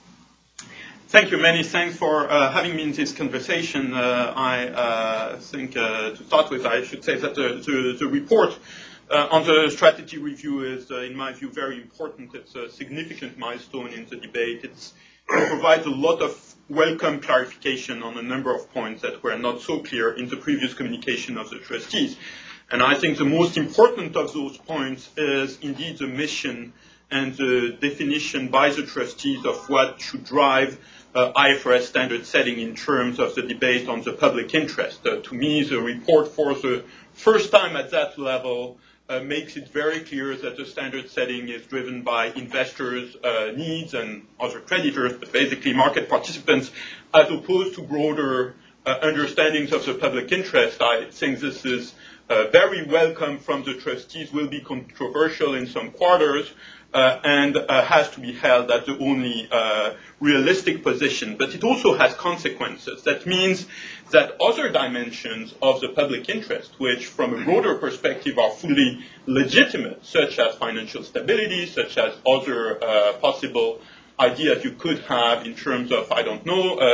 Thank you. Many thanks for uh, having me in this conversation. Uh, I uh, think uh, to start with, I should say that the, the, the report uh, on the strategy review is, uh, in my view, very important. It's a significant milestone in the debate. It's, it provides a lot of welcome clarification on a number of points that were not so clear in the previous communication of the trustees. And I think the most important of those points is indeed the mission and the definition by the trustees of what should drive Uh, I F R S standard setting in terms of the debate on the public interest. Uh, to me, the report for the first time at that level uh, makes it very clear that the standard setting is driven by investors' uh, needs and other creditors, but basically market participants, as opposed to broader uh, understandings of the public interest. I think this is uh, very welcome from the trustees, will be controversial in some quarters, Uh, and uh, has to be held at the only uh, realistic position. But it also has consequences. That means that other dimensions of the public interest, which from a broader perspective are fully legitimate, such as financial stability, such as other uh, possible ideas you could have in terms of, I don't know, uh,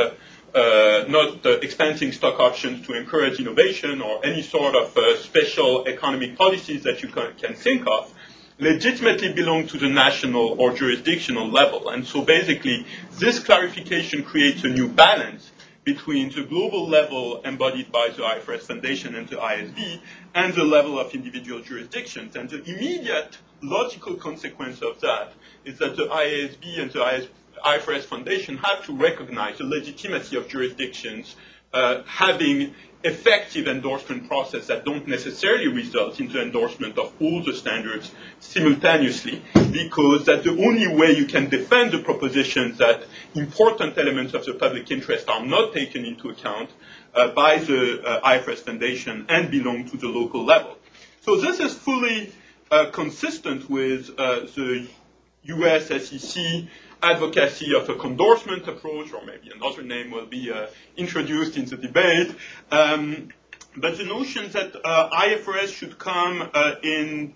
uh, not uh, expanding stock options to encourage innovation or any sort of uh, special economic policies that you can, can think of, legitimately belong to the national or jurisdictional level. And so basically, this clarification creates a new balance between the global level embodied by the I F R S Foundation and the I S B and the level of individual jurisdictions. And the immediate logical consequence of that is that the I A S B and the I F R S Foundation have to recognize the legitimacy of jurisdictions uh, having effective endorsement process that don't necessarily result in the endorsement of all the standards simultaneously, because that's the only way you can defend the proposition that important elements of the public interest are not taken into account uh, by the uh, I F R S Foundation and belong to the local level. So this is fully uh, consistent with uh, the U S S E C advocacy of a condorsement approach, or maybe another name will be uh, introduced in the debate. Um, but the notion that uh, I F R S should come uh, in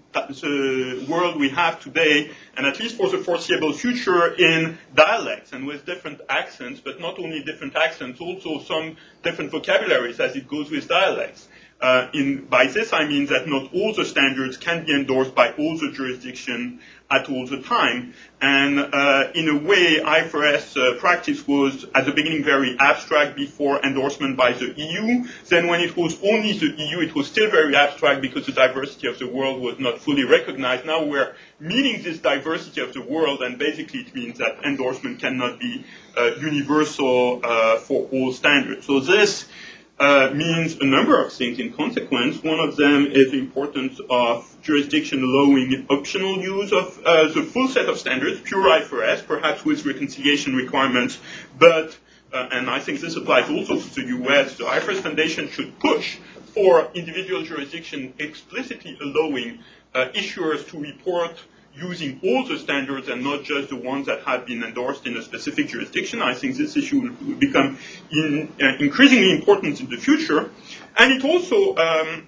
the world we have today, and at least for the foreseeable future, in dialects and with different accents, but not only different accents, also some different vocabularies as it goes with dialects. Uh, in, by this I mean that not all the standards can be endorsed by all the jurisdictions at all the time. And uh, in a way, I F R S uh, practice was at the beginning very abstract before endorsement by the E U. Then when it was only the E U, it was still very abstract because the diversity of the world was not fully recognized. Now we're meeting this diversity of the world, and basically it means that endorsement cannot be uh, universal uh, for all standards. So this Uh, means a number of things in consequence. One of them is the importance of jurisdiction allowing optional use of uh, the full set of standards, pure I F R S, perhaps with reconciliation requirements, but, uh, and I think this applies also to the U S, the I F R S Foundation should push for individual jurisdiction explicitly allowing uh, issuers to report using all the standards and not just the ones that have been endorsed in a specific jurisdiction. I think this issue will become in, uh, increasingly important in the future. And it also um,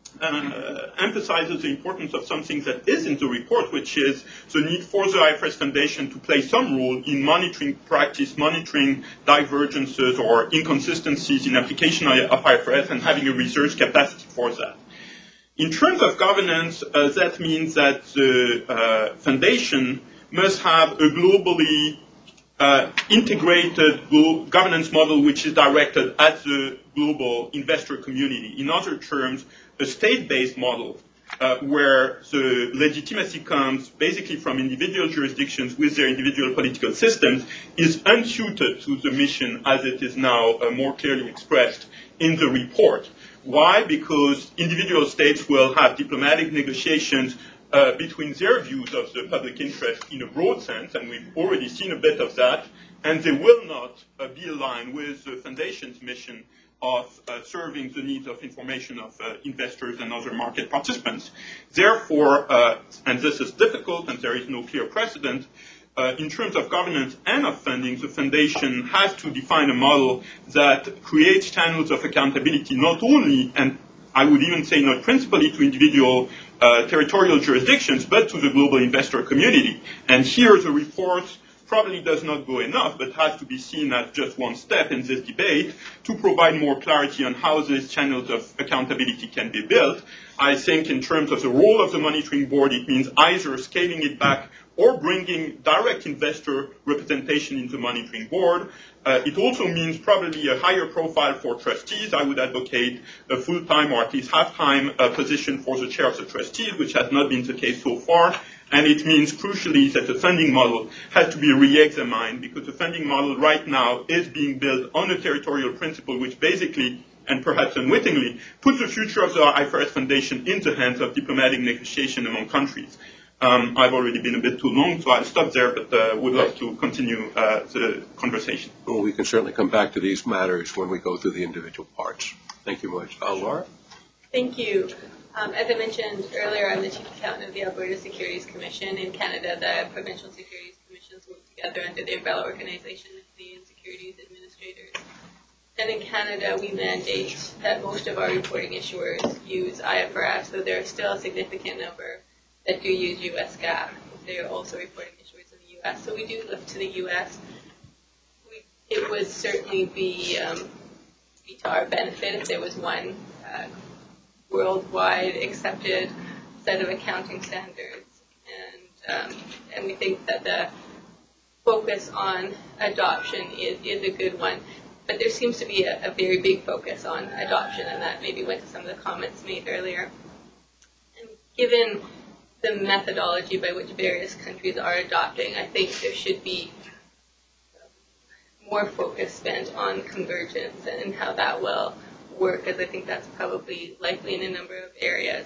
uh, emphasizes the importance of something that is in the report, which is the need for the I F R S Foundation to play some role in monitoring practice, monitoring divergences or inconsistencies in application of I F R S and having a research capacity for that. In terms of governance, uh, that means that the uh, foundation must have a globally uh, integrated governance model which is directed at the global investor community. In other terms, a state-based model uh, where the legitimacy comes basically from individual jurisdictions with their individual political systems is unsuited to the mission as it is now uh, more clearly expressed in the report. Why? Because individual states will have diplomatic negotiations uh, between their views of the public interest in a broad sense, and we've already seen a bit of that, and they will not uh, be aligned with the Foundation's mission of uh, serving the needs of information of uh, investors and other market participants. Therefore, uh, and this is difficult and there is no clear precedent, uh, in terms of governance and of funding, the foundation has to define a model that creates channels of accountability not only, and I would even say not principally to individual uh, territorial jurisdictions, but to the global investor community. And here the report probably does not go enough, but has to be seen as just one step in this debate to provide more clarity on how these channels of accountability can be built. I think in terms of the role of the monitoring board, it means either scaling it back or bringing direct investor representation in the monitoring board. Uh, it also means probably a higher profile for trustees. I would advocate a full-time or at least half-time uh, position for the chair of the trustees, which has not been the case so far. And it means, crucially, that the funding model has to be re-examined because the funding model right now is being built on a territorial principle, which basically, and perhaps unwittingly, puts the future of the I F R S Foundation in the hands of diplomatic negotiation among countries. Um, I've already been a bit too long, so I'll stop there, but uh, would love to continue uh, the conversation. Well, we can certainly come back to these matters when we go through the individual parts. Thank you much. Uh, Laura? Thank you. Um, as I mentioned earlier, I'm the Chief Accountant of the Alberta Securities Commission. In Canada, the provincial securities commissions work together under the umbrella organization of Canadian Securities Administrators. And in Canada, we mandate that most of our reporting issuers use I F R S, so there are still a significant number that do use U S GAAP. They are also reporting issuers in the U S. So we do look to the U S. We, it would certainly be, um, be to our benefit if there was one uh, worldwide accepted set of accounting standards. And, um, and we think that the focus on adoption is, is a good one. But there seems to be a, a very big focus on adoption, and that maybe went to some of the comments made earlier. And given the methodology by which various countries are adopting, I think there should be more focus spent on convergence and how that will work, as I think that's probably likely in a number of areas.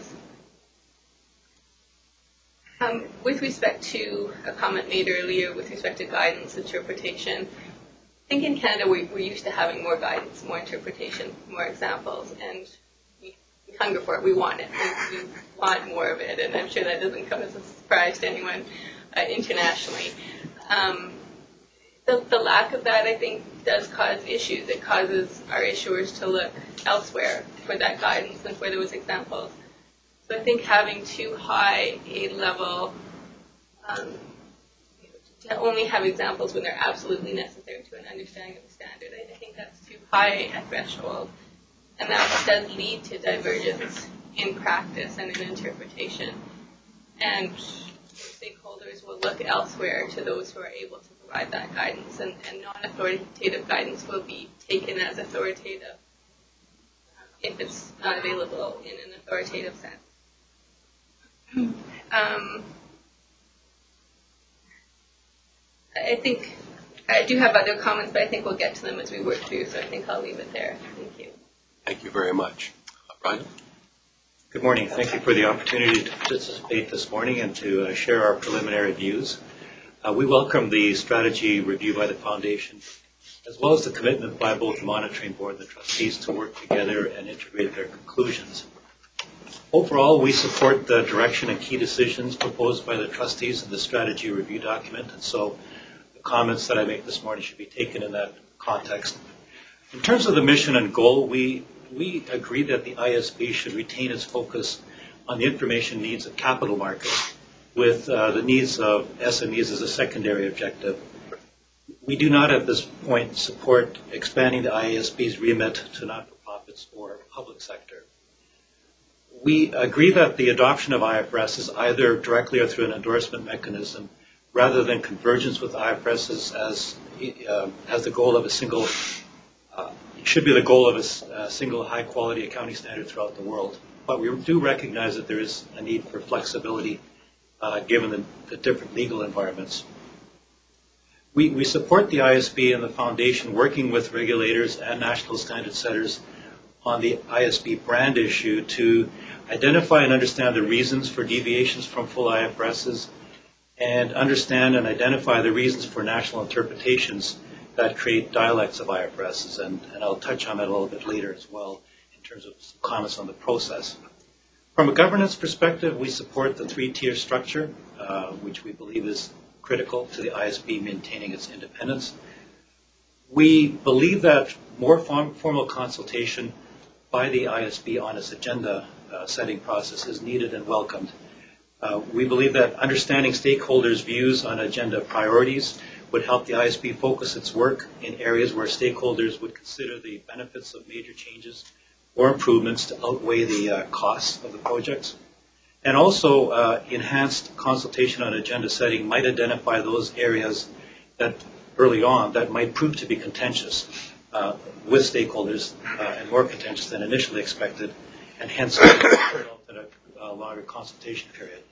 Um, with respect to a comment made earlier with respect to guidance interpretation, I think in Canada we, we're used to having more guidance, more interpretation, more examples, and we, we hunger for it, we want it, we, we want more of it, and I'm sure that doesn't come as a surprise to anyone uh, internationally. Um, the, the lack of that, I think, does cause issues. It causes our issuers to look elsewhere for that guidance and for those examples. So I think having too high a level, um, to only have examples when they're absolutely necessary to an understanding of the standard, I, I think that's too high a threshold. And that does lead to divergence in practice and in interpretation. And stakeholders will look elsewhere to those who are able to provide that guidance, and, and non-authoritative guidance will be taken as authoritative if it's not available in an authoritative sense. Um, I think I do have other comments, but I think we'll get to them as we work through, so I think I'll leave it there. Thank you. Thank you very much. Uh, Brian? Good morning. Thank you for the opportunity to participate this morning and to uh, share our preliminary views. Uh, we welcome the strategy review by the Foundation, as well as the commitment by both the Monitoring Board and the trustees to work together and integrate their conclusions. Overall, we support the direction and key decisions proposed by the trustees in the strategy review document, and so the comments that I make this morning should be taken in that context. In terms of the mission and goal, we, we agree that the I S B should retain its focus on the information needs of capital markets, with uh, the needs of S M Es as a secondary objective. We do not at this point support expanding the I S B's remit to not-for-profits or public sector. We agree that the adoption of I F R S is either directly or through an endorsement mechanism, rather than convergence with I F R S as, as, uh, as the goal of a single, uh, it should be the goal of a, a single high-quality accounting standard throughout the world. But we do recognize that there is a need for flexibility uh, given the, the different legal environments. We, we support the I S B and the Foundation working with regulators and national standard setters on the I S B brand issue to identify and understand the reasons for deviations from full I F R Ss and understand and identify the reasons for national interpretations that create dialects of I F R Ss, and, and I'll touch on that a little bit later as well in terms of some comments on the process. From a governance perspective, we support the three-tier structure, uh, which we believe is critical to the I S B maintaining its independence. We believe that more form, formal consultation by the I S B on its agenda uh, setting process is needed and welcomed. Uh, we believe that understanding stakeholders' views on agenda priorities would help the I S B focus its work in areas where stakeholders would consider the benefits of major changes or improvements to outweigh the uh, costs of the projects. And also, uh, enhanced consultation on agenda setting might identify those areas that early on that might prove to be contentious uh, with stakeholders uh, and more contentious than initially expected, and hence result in a, a longer consultation period.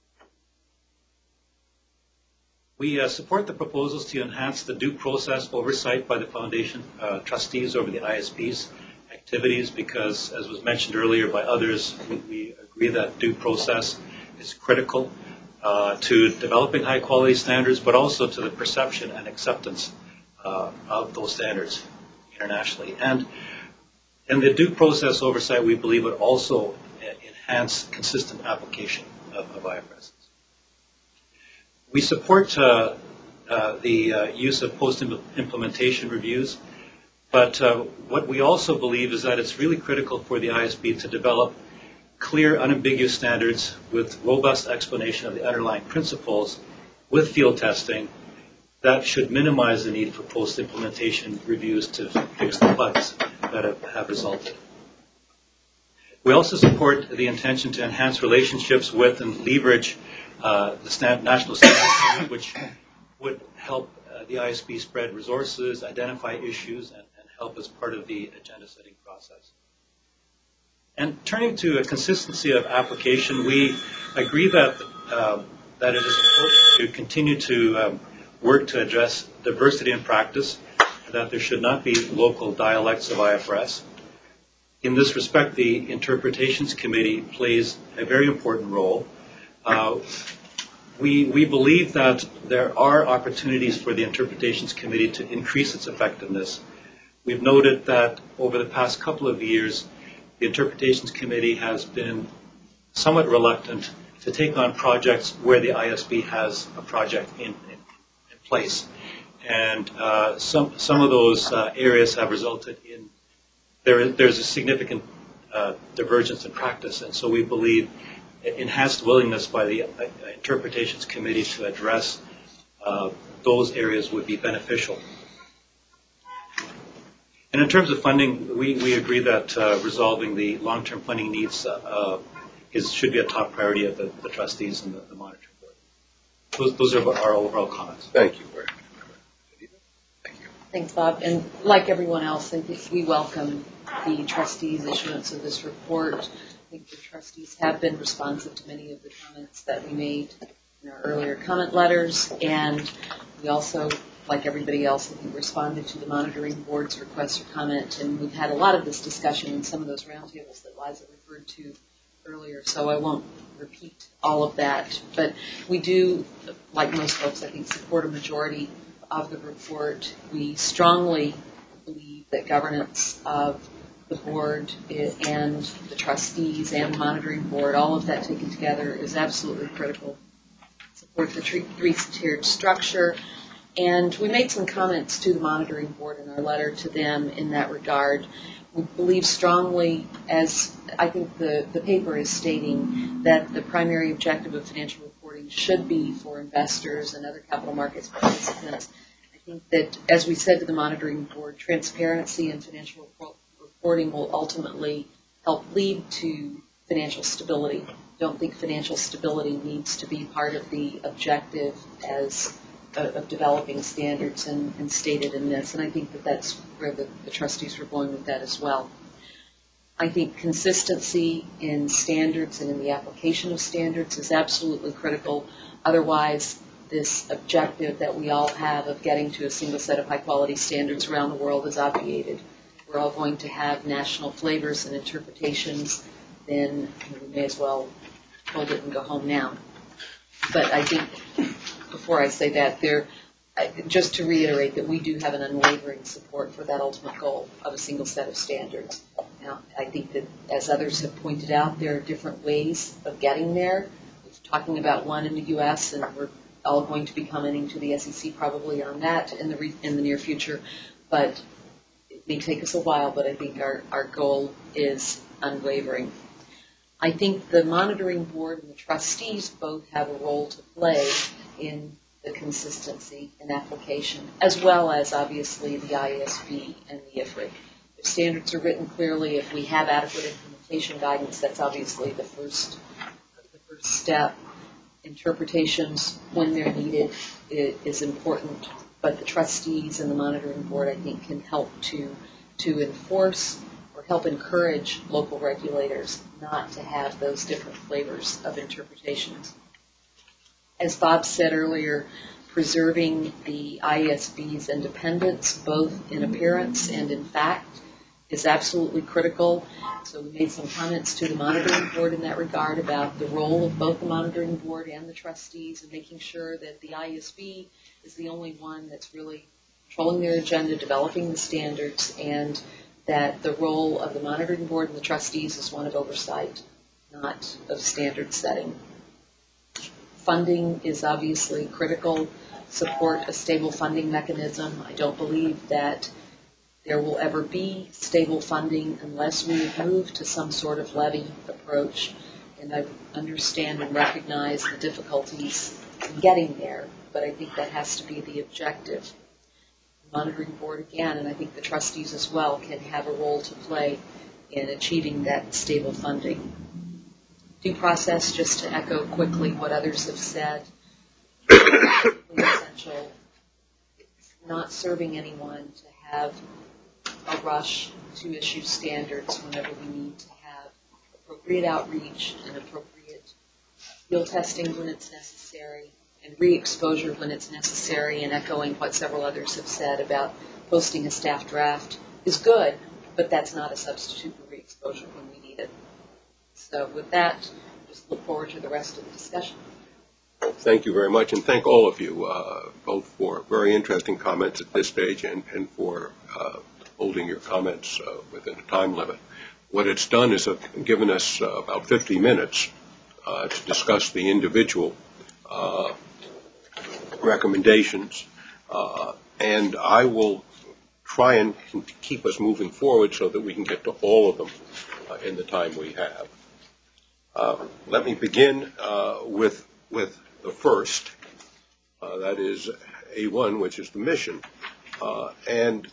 We uh, support the proposals to enhance the due process oversight by the Foundation uh, trustees over the I S B's activities because, as was mentioned earlier by others, we, we agree that due process is critical uh, to developing high-quality standards, but also to the perception and acceptance uh, of those standards internationally. And in the due process oversight, we believe would also enhance consistent application of, of I F R Ss. We support uh, uh, the uh, use of post-implementation reviews. But uh, what we also believe is that it's really critical for the I S B to develop clear, unambiguous standards with robust explanation of the underlying principles with field testing that should minimize the need for post-implementation reviews to fix the bugs that have, have resulted. We also support the intention to enhance relationships with and leverage uh, the stand, national standards, which would help uh, the I S B spread resources, identify issues, and help as part of the agenda setting process. And turning to a consistency of application, we agree that uh, that it is important to continue to um, work to address diversity in practice, and that there should not be local dialects of I F R S. In this respect, the Interpretations Committee plays a very important role. Uh, we, we believe that there are opportunities for the Interpretations Committee to increase its effectiveness. We've noted that over the past couple of years, the Interpretations Committee has been somewhat reluctant to take on projects where the I S B has a project in, in, in place. And uh, some, some of those uh, areas have resulted in, there is, there's a significant uh, divergence in practice. And so we believe enhanced willingness by the uh, Interpretations Committee to address uh, those areas would be beneficial. And in terms of funding, we, we agree that uh, resolving the long-term funding needs uh, is, should be a top priority of the, the trustees and the, the monitoring board. Those, those are our overall comments. Thank you very much. Thank you. Thanks, Bob. And like everyone else, I think we welcome the trustees' issuance of this report. I think the trustees have been responsive to many of the comments that we made in our earlier comment letters, and we also, like everybody else, I think, responded to the monitoring board's request for comment, and we've had a lot of this discussion in some of those roundtables that Liza referred to earlier, so I won't repeat all of that. But we do, like most folks, I think, support a majority of the report. We strongly believe that governance of the board and the trustees and the monitoring board, all of that taken together is absolutely critical. Support the three-tiered structure. And we made some comments to the monitoring board in our letter to them in that regard. We believe strongly, as I think the, the paper is stating, that the primary objective of financial reporting should be for investors and other capital markets participants. I think that, as we said to the monitoring board, transparency in financial reporting will ultimately help lead to financial stability. I don't think financial stability needs to be part of the objective as of developing standards and, and stated in this, and I think that that's where the, the trustees were going with that as well. I think consistency in standards and in the application of standards is absolutely critical. Otherwise, this objective that we all have of getting to a single set of high-quality standards around the world is obviated. We're all going to have national flavors and interpretations, then we may as well hold it and go home now. But I think, before I say that, there, I, just to reiterate that we do have an unwavering support for that ultimate goal of a single set of standards. Now, I think that, as others have pointed out, there are different ways of getting there. We're talking about one in the U S, and we're all going to be commenting to the S E C probably on that in the re, in the near future. But it may take us a while, but I think our, our goal is unwavering. I think the monitoring board and the trustees both have a role to play in the consistency and application, as well as obviously the I A S B and the I F R I C. If standards are written clearly, if we have adequate implementation guidance, that's obviously the first, the first step. Interpretations, when they're needed, is important, but the trustees and the monitoring board, I think, can help to to enforce or help encourage local regulators not to have those different flavors of interpretations. As Bob said earlier, preserving the I A S B's independence, both in appearance and in fact, is absolutely critical. So we made some comments to the monitoring board in that regard about the role of both the monitoring board and the trustees and making sure that the I A S B is the only one that's really controlling their agenda, developing the standards, and that the role of the monitoring board and the trustees is one of oversight, not of standard setting. Funding is obviously critical. Support a stable funding mechanism. I don't believe that there will ever be stable funding unless we move to some sort of levy approach. And I understand and recognize the difficulties in getting there, but I think that has to be the objective. The monitoring board, again, and I think the trustees as well, can have a role to play in achieving that stable funding. Due process, just to echo quickly what others have said, is essential. It's not serving anyone to have a rush to issue standards whenever we need to have appropriate outreach and appropriate field testing when it's necessary and re-exposure when it's necessary, and echoing what several others have said about posting a staff draft is good, but that's not a substitute for re-exposure when we need it. So with that, just look forward to the rest of the discussion. Thank you very much, and thank all of you, uh, both for very interesting comments at this stage and, and for uh, holding your comments uh, within a time limit. What it's done is uh, given us uh, about fifty minutes uh, to discuss the individual uh, recommendations, uh, and I will try and keep us moving forward so that we can get to all of them uh, in the time we have. Uh, let me begin uh, with with the first, uh, that is A one, which is the mission. Uh, and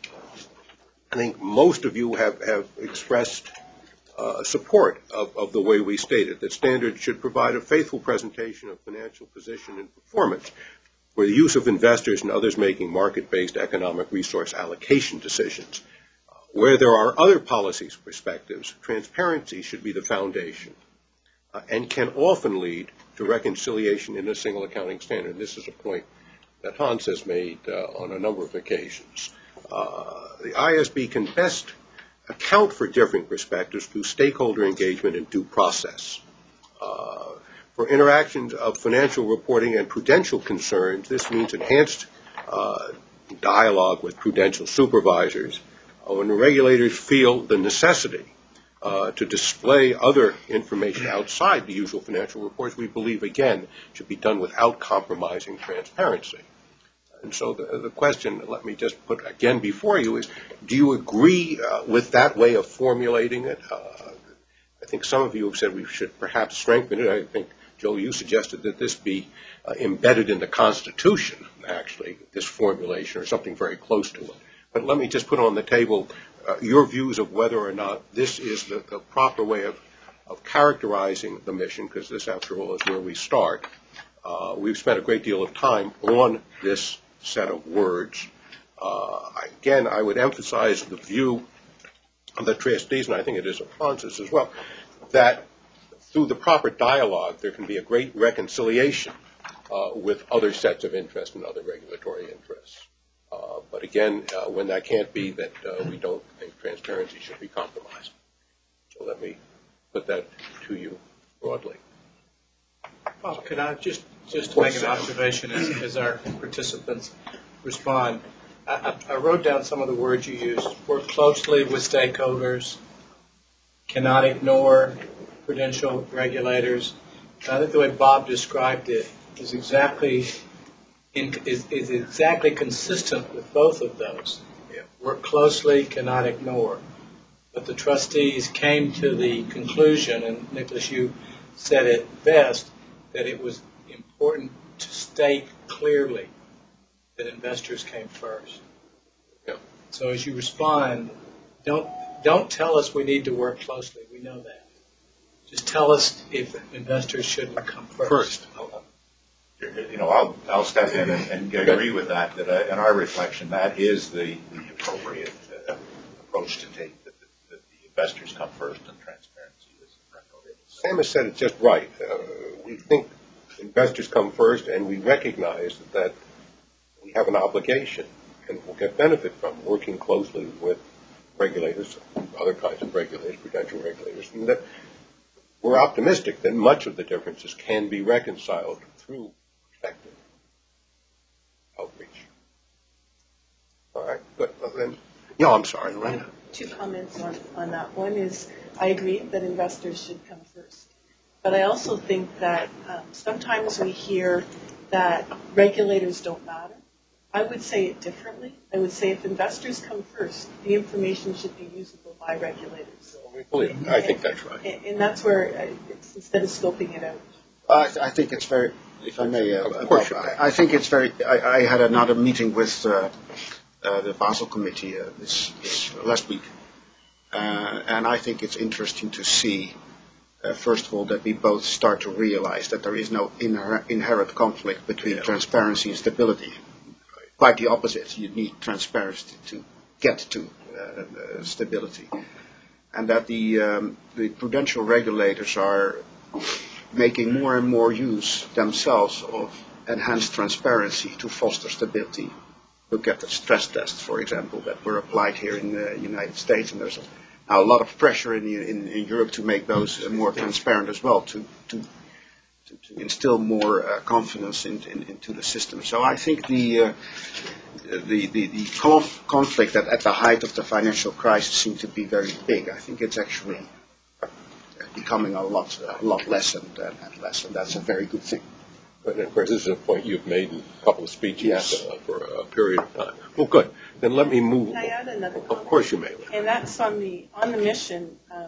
I think most of you have, have expressed uh, support of, of the way we stated, that standards should provide a faithful presentation of financial position and performance for the use of investors and others making market-based economic resource allocation decisions. Uh, where there are other policies perspectives, transparency should be the foundation uh, and can often lead to reconciliation in a single accounting standard. This is a point that Hans has made uh, on a number of occasions. Uh, the I S B can best account for differing perspectives through stakeholder engagement and due process. Uh, for interactions of financial reporting and prudential concerns, this means enhanced uh, dialogue with prudential supervisors. Uh, when regulators feel the necessity Uh, to display other information outside the usual financial reports, we believe, again, should be done without compromising transparency. And so the, the question, let me just put again before you, is do you agree uh, with that way of formulating it? Uh, I think some of you have said we should perhaps strengthen it. I think, Joe, you suggested that this be uh, embedded in the Constitution, actually, this formulation, or something very close to it. But let me just put on the table Uh, your views of whether or not this is the, the proper way of, of characterizing the mission, because this, after all, is where we start. Uh, we've spent a great deal of time on this set of words. Uh, again, I would emphasize the view of the trustees, and I think it is of Francis as well, that through the proper dialogue, there can be a great reconciliation uh, with other sets of interest and other regulatory interests. Uh, but again, uh, when that can't be, that uh, we don't think transparency should be compromised. So let me put that to you broadly. Bob, could I just, just to make an observation as, as our participants, respond. I, I I wrote down some of the words you used. Work closely with stakeholders, cannot ignore prudential regulators. I think the way Bob described it is exactly in, is, is exactly consistent with both of those. Yeah. Work closely, cannot ignore. But the trustees came to the conclusion, and Nicholas, you said it best, that it was important to state clearly that investors came first. Yeah. So as you respond, don't don't tell us we need to work closely. We know that. Just tell us if investors shouldn't come first. First. You know, I'll, I'll step in and, and agree with that, that uh, in our reflection, that is the, the appropriate uh, approach to take, that the, that the investors come first and transparency is recommended. Sam has said it just right. Uh, we think investors come first, and we recognize that we have an obligation and will get benefit from working closely with regulators, other kinds of regulators, prudential regulators, and that we're optimistic that much of the differences can be reconciled through effective outreach. All right, good. Well, then, yeah, I'm sorry, Lena. Two comments on, on that. One is I agree that investors should come first. But I also think that um, sometimes we hear that regulators don't matter. I would say it differently. I would say if investors come first, the information should be usable by regulators. We believe. I think that's right. And, and that's where, I, it's, instead of scoping it out. I, I think it's very, if I may, uh, Of course you I, I think it's very, I, I had another meeting with uh, uh, the Basel Committee uh, this, this last week. Uh, and I think it's interesting to see, uh, first of all, that we both start to realize that there is no inher- inherent conflict between Yeah. transparency and stability. Quite the opposite. You need transparency to get to uh, uh, stability. And that the, um, the prudential regulators are making more and more use themselves of enhanced transparency to foster stability. Look at the stress tests, for example, that were applied here in the United States, and there's now a lot of pressure in, in, in Europe to make those more transparent as well, to, to, to, to instill more uh, confidence in, in, into the system. So I think the uh, the, the, the conf- conflict that at the height of the financial crisis seemed to be very big. I think it's actually becoming a lot, a lot less and, uh, and less, and that's a very good thing. But of course, this is a point you've made in a couple of speeches Yes. uh, for a period of time. Well, good. Then let me move. Can I add another comment? Of course you may. And that's on the on the mission. Um,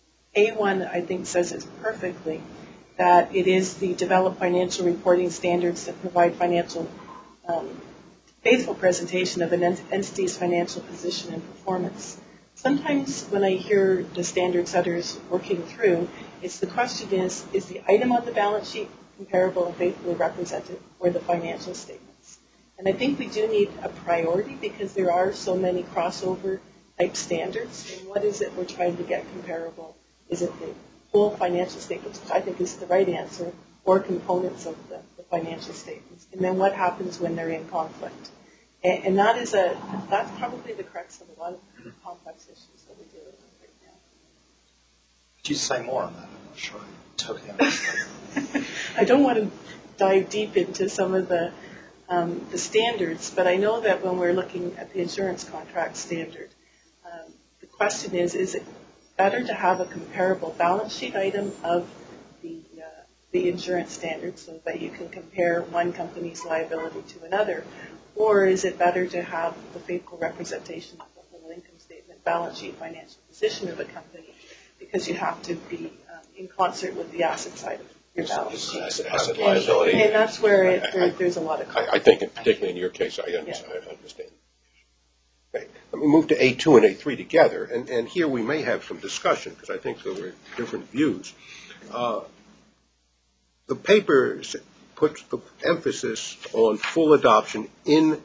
A one, I think, says it perfectly, that it is the developed financial reporting standards that provide financial um, faithful presentation of an ent- entity's financial position and performance. Sometimes when I hear the standard setters working through, it's the question is, is the item on the balance sheet comparable and faithfully represented for the financial statements? And I think we do need a priority because there are so many crossover type standards. And what is it we're trying to get comparable? Is it the whole financial statements, which I think is the right answer, or components of the, the financial statements? And then what happens when they're in conflict? And, and that is a, that's probably the crux of a lot of complex issues that we deal with right now. Could you say more on that? I'm not sure. Totally understand. I don't want to dive deep into some of the um, the standards, but I know that when we're looking at the insurance contract standard, um, the question is, is it better to have a comparable balance sheet item of the uh, the insurance standard so that you can compare one company's liability to another, or is it better to have the faithful representation of the whole income statement, balance sheet, financial position of a company, because you have to be um, in concert with the asset side of your balance sheet. Asset, asset And, liability. and that's where it, there, there's a lot of conflict. I, I think, in- particularly in your case, I understand. I understand. Okay. Let me move to A two and A three together, and, and here we may have some discussion because I think there were different views. Uh, the paper s- puts the emphasis on full adoption in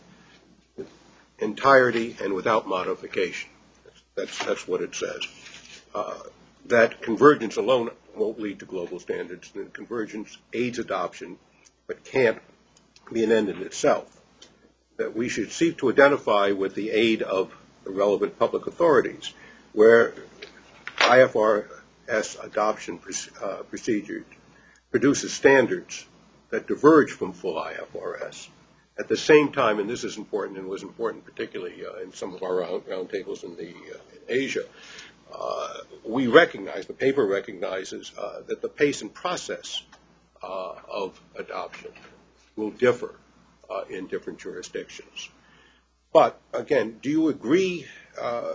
entirety and without modification. That's, that's what it says. Uh, that convergence alone won't lead to global standards. And convergence aids adoption, but can't be an end in itself. That we should seek to identify with the aid of the relevant public authorities, where I F R S adoption uh, procedure produces standards that diverge from full I F R S, At the same time, and this is important and was important particularly uh, in some of our round, roundtables in, the, uh, in Asia, uh, we recognize, the paper recognizes uh, that the pace and process uh, of adoption will differ uh, in different jurisdictions. But again, do you agree uh,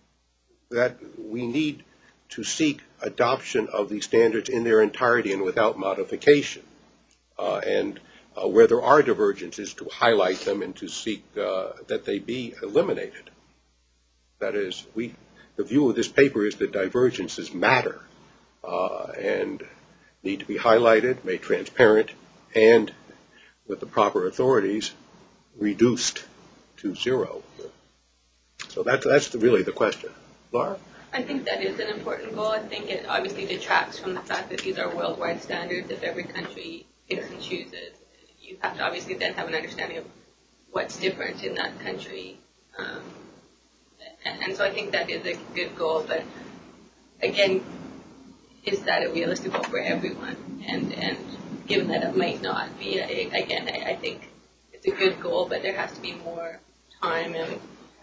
that we need to seek adoption of these standards in their entirety and without modification? Uh, and uh, where there are divergences, to highlight them and to seek uh, that they be eliminated. That is, we, the view of this paper is that divergences matter uh, and need to be highlighted, made transparent, and with the proper authorities, reduced to zero. So that's, that's the, really the question. Laura? I think that is an important goal. I think it obviously detracts from the fact that these are worldwide standards. If every country picks and chooses, you have to obviously then have an understanding of what's different in that country. Um, and, and so I think that is a good goal. But again, is that a realistic goal for everyone? And and given that it might not be, I, again, I, I think it's a good goal, but there has to be more time and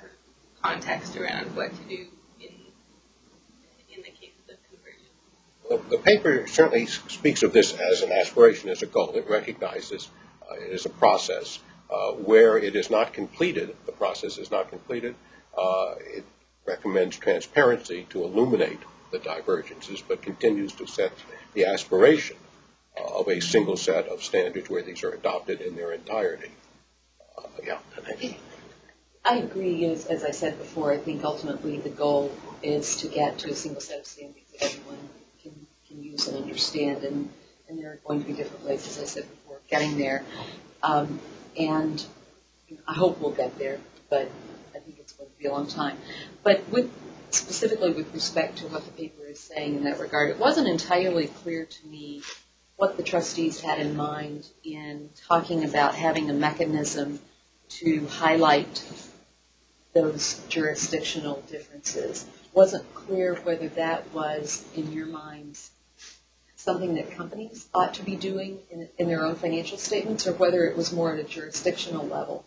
context around what to do in in the cases of conversion. Well, the paper certainly speaks of this as an aspiration, as a goal. It recognizes uh, it is a process uh, where it is not completed, the process is not completed. Uh, it recommends transparency to illuminate the divergences, but continues to set the aspiration uh, of a single set of standards where these are adopted in their entirety. Uh, yeah, thanks. I agree. As, as I said before, I think ultimately the goal is to get to a single set of standards that everyone can, can use and understand, and, and there are going to be different ways, as I said before, of getting there. Um, and I hope we'll get there, but I think it's going to be a long time. But with, specifically with respect to what the paper is saying in that regard, it wasn't entirely clear to me what the trustees had in mind in talking about having a mechanism to highlight those jurisdictional differences. Wasn't clear whether that was, in your minds, something that companies ought to be doing in, in their own financial statements, or whether it was more at a jurisdictional level.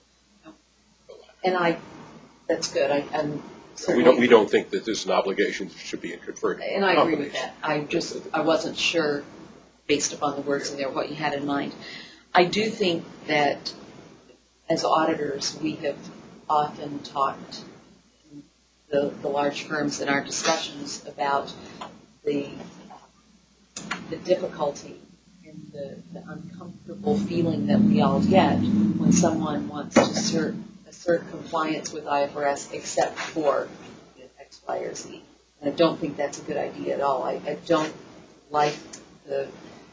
And I, that's good. I, I'm we don't we don't think that this is an obligation that should be conferred. And I agree with that. I just I wasn't sure, based upon the words in there, what you had in mind. I do think that as auditors, we have often talked, the, the large firms in our discussions, about the, the difficulty and the, the uncomfortable feeling that we all get when someone wants to assert, assert compliance with I F R S except for you know, X, Y, or Z. And I don't think that's a good idea at all. I, I don't like the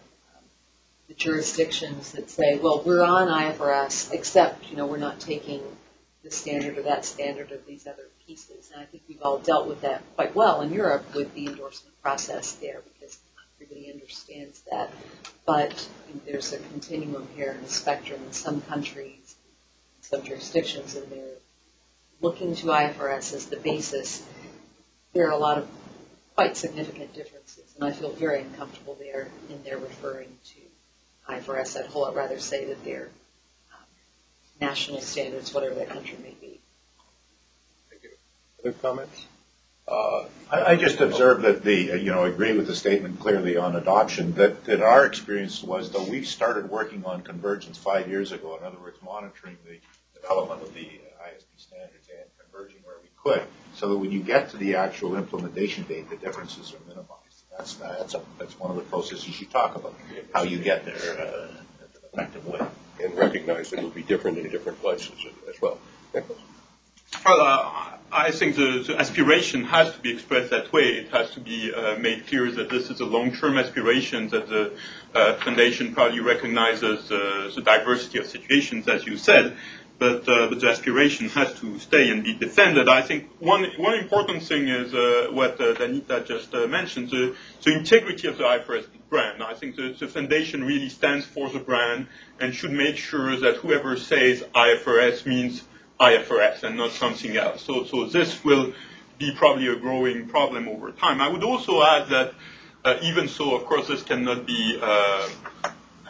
the jurisdictions that say, well, we're on I F R S, except, you know, we're not taking this standard or that standard or these other pieces. And I think we've all dealt with that quite well in Europe with the endorsement process there, because everybody understands that. But you know, there's a continuum here and a spectrum in some countries, some jurisdictions, and they're looking to I F R S as the basis. There are a lot of quite significant differences, and I feel very uncomfortable there in their referring to I F R S. I'd whole lot rather say that they're um, national standards, whatever that country may be. Thank you. Other comments? Uh, I, I just observed that the, uh, you know, agree with the statement clearly on adoption, that, that our experience was that we started working on convergence five years ago. In other words, monitoring the development of the uh, I S P standards and converging where we could, so that when you get to the actual implementation date, the differences are minimized. That's, that's, a, that's one of the processes you talk about, how you get there uh, in an effective way. And recognize that it will be different in different places as well. Nicholas? Well, uh, I think the, the aspiration has to be expressed that way. It has to be uh, made clear that this is a long-term aspiration, that the uh, Foundation probably recognizes uh, the diversity of situations, as you said, but, uh, but the aspiration has to stay and be defended. I think one, one important thing is uh, what uh, Danita just uh, mentioned, the, the integrity of the I F R S brand. I think the, the Foundation really stands for the brand and should make sure that whoever says I F R S means I F R S and not something else. So, so this will be probably a growing problem over time. I would also add that uh, even so, of course, this cannot be uh,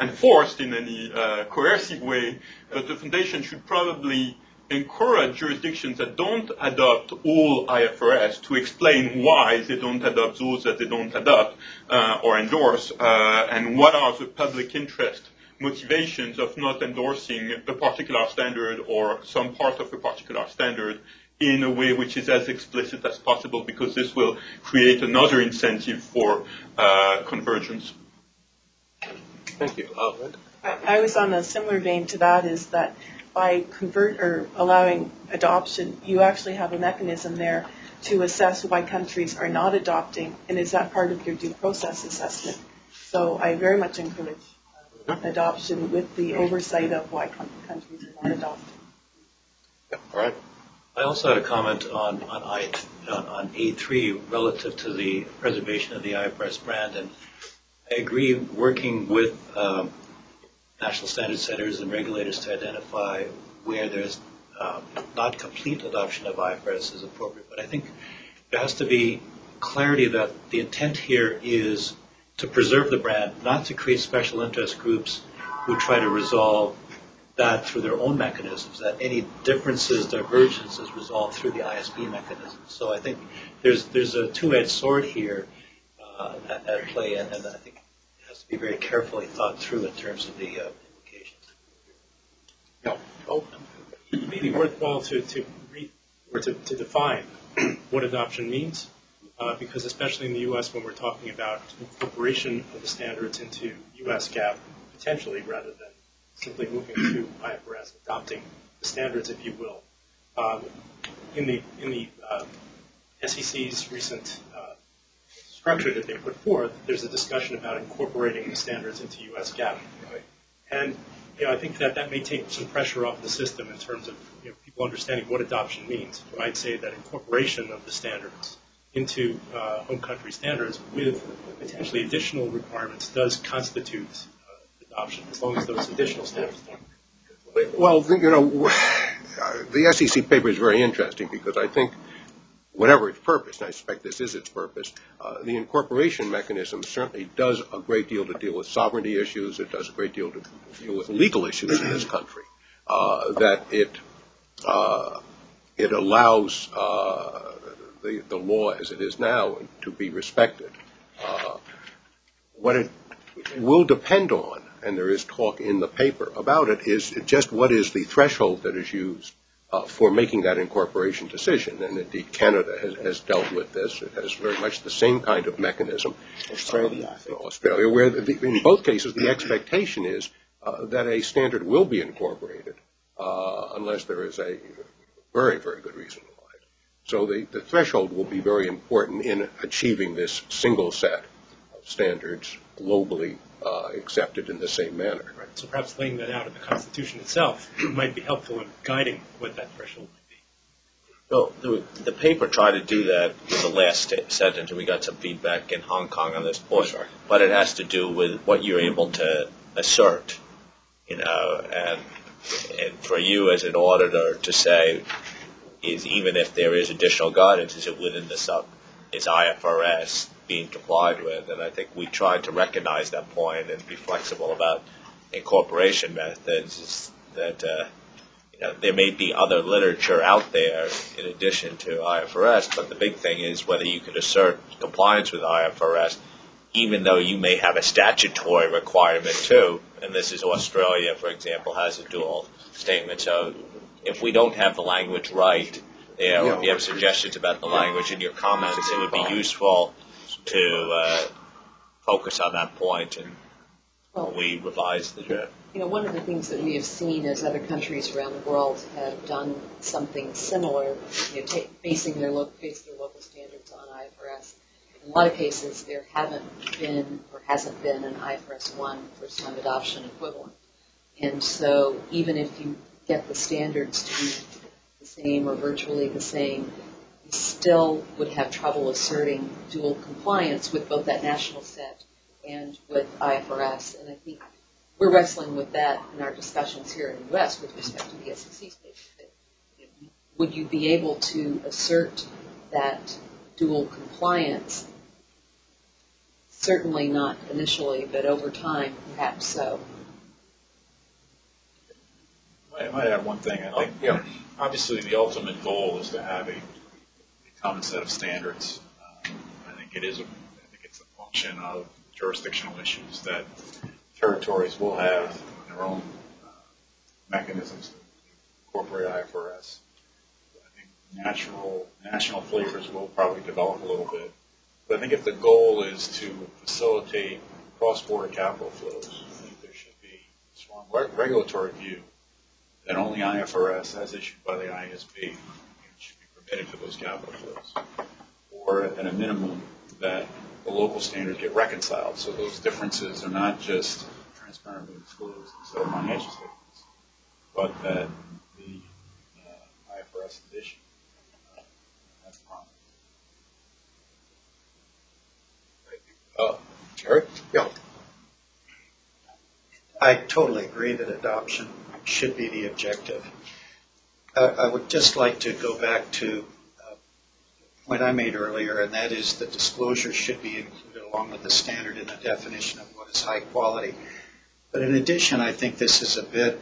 enforced in any uh, coercive way, but the foundation should probably encourage jurisdictions that don't adopt all I F R S to explain why they don't adopt those that they don't adopt uh, or endorse, uh, and what are the public interest motivations of not endorsing a particular standard or some part of a particular standard in a way which is as explicit as possible, because this will create another incentive for uh, convergence. Thank you. Uh, Linda? I, I was on a similar vein to that, is that by convert or allowing adoption, you actually have a mechanism there to assess why countries are not adopting, and is that part of your due process assessment? So I very much encourage adoption with the oversight of why countries are not adopting. Yeah, all right. I also had a comment on on, I, on on A three relative to the preservation of the I F R S brand, and I agree working with um, national standard setters and regulators to identify where there's um, not complete adoption of I F R S is appropriate. But I think there has to be clarity that the intent here is to preserve the brand, not to create special interest groups who try to resolve that through their own mechanisms, that any differences, divergence is resolved through the I S B mechanism. So I think there's there's a two-edged sword here uh, at, at play, and, and I think it has to be very carefully thought through in terms of the uh, implications. No. Oh. It may be worthwhile to, to, re, or to, to define what adoption means, uh, because especially in the U S when we're talking about incorporation of the standards into U S GAAP, potentially, rather than simply moving to I F R S, adopting the standards, if you will. Um, in the in the uh, S E C's recent uh, structure that they put forth, there's a discussion about incorporating the standards into U S GAAP. And you know, I think that that may take some pressure off the system in terms of you know, people understanding what adoption means. You might say that incorporation of the standards into uh, home country standards with potentially additional requirements does constitute adoption, as long as those additional standards don't. Well, you know, the S E C paper is very interesting because I think whatever its purpose, and I suspect this is its purpose, uh, the incorporation mechanism certainly does a great deal to deal with sovereignty issues. It does a great deal to deal with legal issues in this country. Uh, that it uh, it allows uh, the the law as it is now to be respected. Uh, what it will depend on, and there is talk in the paper about it, is just what is the threshold that is used uh, for making that incorporation decision. And indeed, Canada has, has dealt with this. It has very much the same kind of mechanism. Australia, uh, I think. Australia, where the, in both cases the expectation is uh, that a standard will be incorporated uh, unless there is a very, very good reason why. So the, the threshold will be very important in achieving this single set of standards globally uh, accepted in the same manner. Right. So perhaps laying that out in the Constitution itself might be helpful in guiding what that threshold might be. So the, the paper tried to do that with the last sentence, and we got some feedback in Hong Kong on this point. Sure. But it has to do with what you're able to assert, you know, and and for you as an auditor to say, is even if there is additional guidance, is it within the sub, is I F R S being complied with? And I think we tried to recognize that point and be flexible about incorporation methods. That uh, you know, there may be other literature out there in addition to I F R S, but the big thing is whether you could assert compliance with I F R S, even though you may have a statutory requirement too. And this is Australia, for example, has a dual statement. So if we don't have the language right, you know, if you have suggestions about the language in your comments, it would be useful to uh, focus on that point and well, we revise the draft. You know, one of the things that we have seen as other countries around the world have done something similar, you know, take, basing their, lo- base their local standards on I F R S. In a lot of cases, there haven't been or hasn't been an I F R S one first-time adoption equivalent. And so even if you get the standards to be the same or virtually the same, you still would have trouble asserting dual compliance with both that national set and with I F R S. And I think we're wrestling with that in our discussions here in the U S with respect to the S E C statement. Would you be able to assert that dual compliance? Certainly not initially, but over time, perhaps so. I might add one thing. I think, Yeah. obviously, the ultimate goal is to have a, a common set of standards. Um, I think it is. A, I think it's a function of jurisdictional issues that territories will have their own uh, mechanisms to incorporate I F R S. I think natural national flavors will probably develop a little bit. But I think if the goal is to facilitate cross-border capital flows, I think there should be a strong reg- regulatory view that only I F R S, as issued by the I A S B, should be permitted for those capital flows. Or at a minimum, that the local standards get reconciled, so those differences are not just transparently disclosed instead of financial statements, but that the uh, I F R S is issued. Uh, that's the problem. Uh, Jerry? Yeah. I totally agree that adoption should be the objective. Uh, I would just like to go back to uh, a point I made earlier, and that is that disclosure should be included along with the standard in the definition of what is high quality. But in addition, I think this is a bit,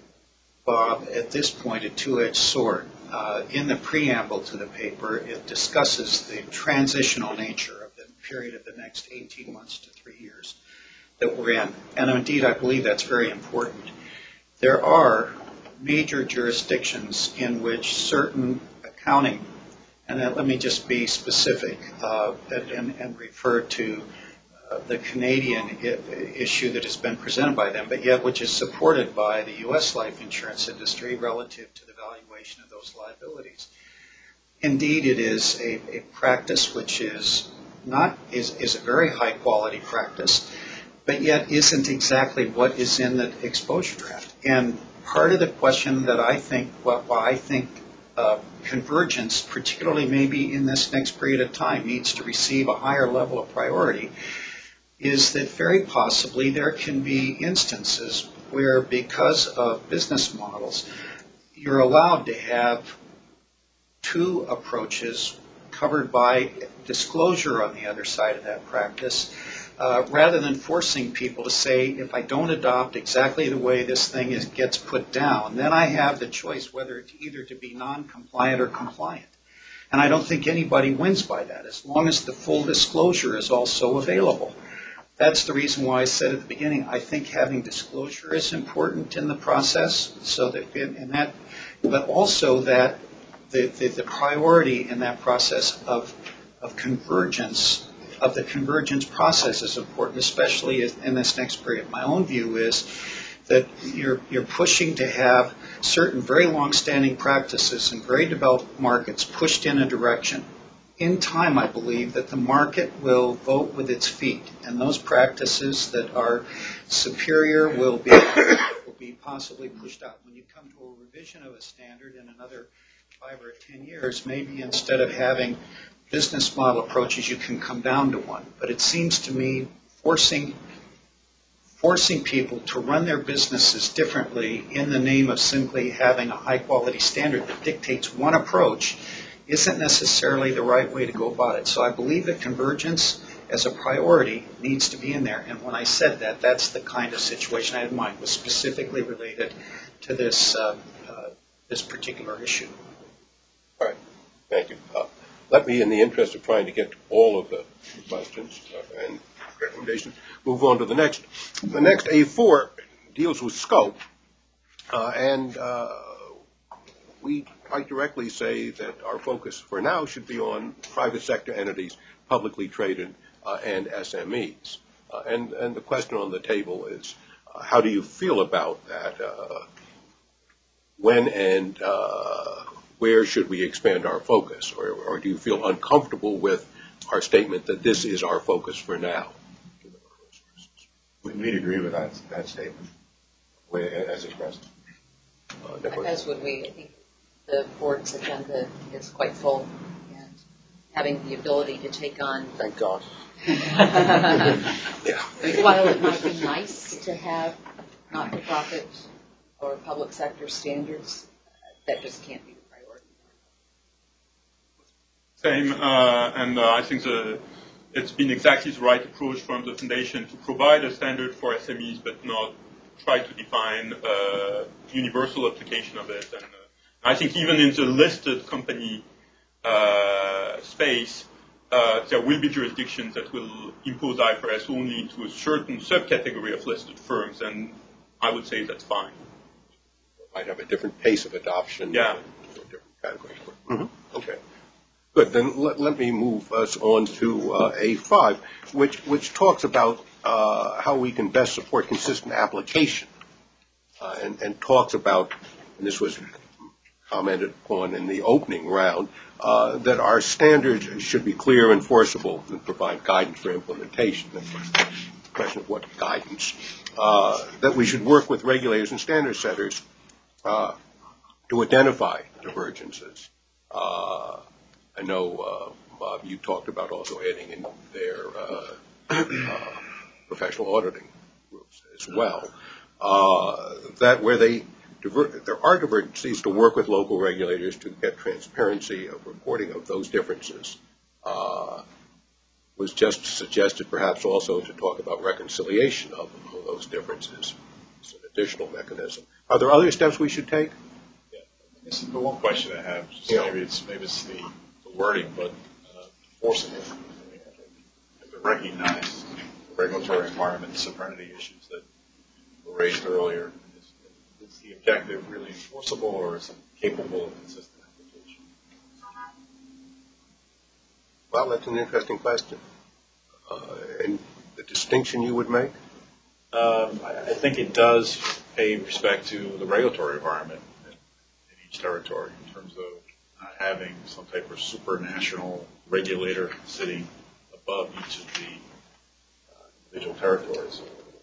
Bob, at this point, a two-edged sword. Uh, in the preamble to the paper, it discusses the transitional nature of the period of the next eighteen months to three years that we're in. And indeed, I believe that's very important. There are major jurisdictions in which certain accounting, and that, let me just be specific uh, and, and refer to uh, the Canadian I- issue that has been presented by them, but yet which is supported by the U S life insurance industry relative to the valuation of those liabilities. Indeed, it is a, a practice which is not is, is a very high quality practice, but yet isn't exactly what is in the exposure draft. And part of the question that I think, well, why I think uh, convergence, particularly maybe in this next period of time, needs to receive a higher level of priority, is that very possibly there can be instances where, because of business models, you're allowed to have two approaches covered by disclosure on the other side of that practice, uh, rather than forcing people to say, if I don't adopt exactly the way this thing is, gets put down, then I have the choice whether to either to be non-compliant or compliant. And I don't think anybody wins by that, as long as the full disclosure is also available. That's the reason why I said at the beginning, I think having disclosure is important in the process, so that, and that, but also that the, the, the priority in that process of, of convergence, of the convergence process is important, especially in this next period. My own view is that you're, you're pushing to have certain very long-standing practices in very developed markets pushed in a direction. In time, I believe that the market will vote with its feet, and those practices that are superior will be, will be possibly pushed out. When you come to a revision of a standard in another five or ten years, maybe instead of having business model approaches, you can come down to one. But it seems to me forcing forcing people to run their businesses differently in the name of simply having a high-quality standard that dictates one approach isn't necessarily the right way to go about it. So I believe that convergence as a priority needs to be in there. And when I said that, that's the kind of situation I had in mind, was specifically related to this uh, uh, this particular issue. All right. Thank you. Uh, let me, in the interest of trying to get to all of the questions uh, and recommendations, move on to the next. The next A four deals with scope, uh, and uh, we quite directly say that our focus for now should be on private sector entities, publicly traded, uh, and S M Es. Uh, and, and the question on the table is, uh, how do you feel about that? Uh, when and uh, where should we expand our focus? Or, or do you feel uncomfortable with our statement that this is our focus for now? We'd agree with that, that statement, as expressed. Uh, As would we. I think the board's agenda is quite full, and having the ability to take on. Thank God. Yeah. While it might be nice to have not-for-profit or public sector standards, that just can't be the priority. Same, uh, and uh, I think the, it's been exactly the right approach from the foundation to provide a standard for S M Es, but not try to define uh, universal application of it. And uh, I think even in the listed company uh, space, uh, there will be jurisdictions that will impose I F R S only to a certain subcategory of listed firms, and I would say that's fine. Might have a different pace of adoption. Yeah. For different categories. Mm-hmm. Okay. Good. Then let, let me move us on to uh, A five, which which talks about uh, how we can best support consistent application, uh, and, and talks about, and this was commented upon in the opening round, uh, that our standards should be clear, enforceable, and provide guidance for implementation. The question of what guidance. Uh, that we should work with regulators and standard setters uh, to identify divergences. Uh, I know, uh, Bob, you talked about also adding in their uh, uh, professional auditing groups as well. Uh, that where they diver- there are divergencies, to work with local regulators to get transparency of reporting of those differences. Uh, was just suggested perhaps also to talk about reconciliation of, of those differences. It's an additional mechanism. Are there other steps we should take? Yeah. This is the one question I have. Just Yeah. Maybe it's maybe it's the, the wording, but uh, enforcing it. If it recognize the regulatory environment and sovereignty issues that were raised earlier, is, is the objective really enforceable, or is it capable of consistent application? Well, that's an interesting question. Uh, and the distinction you would make? Um, I, I think it does pay respect to the regulatory environment in, in each territory in terms of not having some type of supranational regulator sitting above each of the uh, individual territories.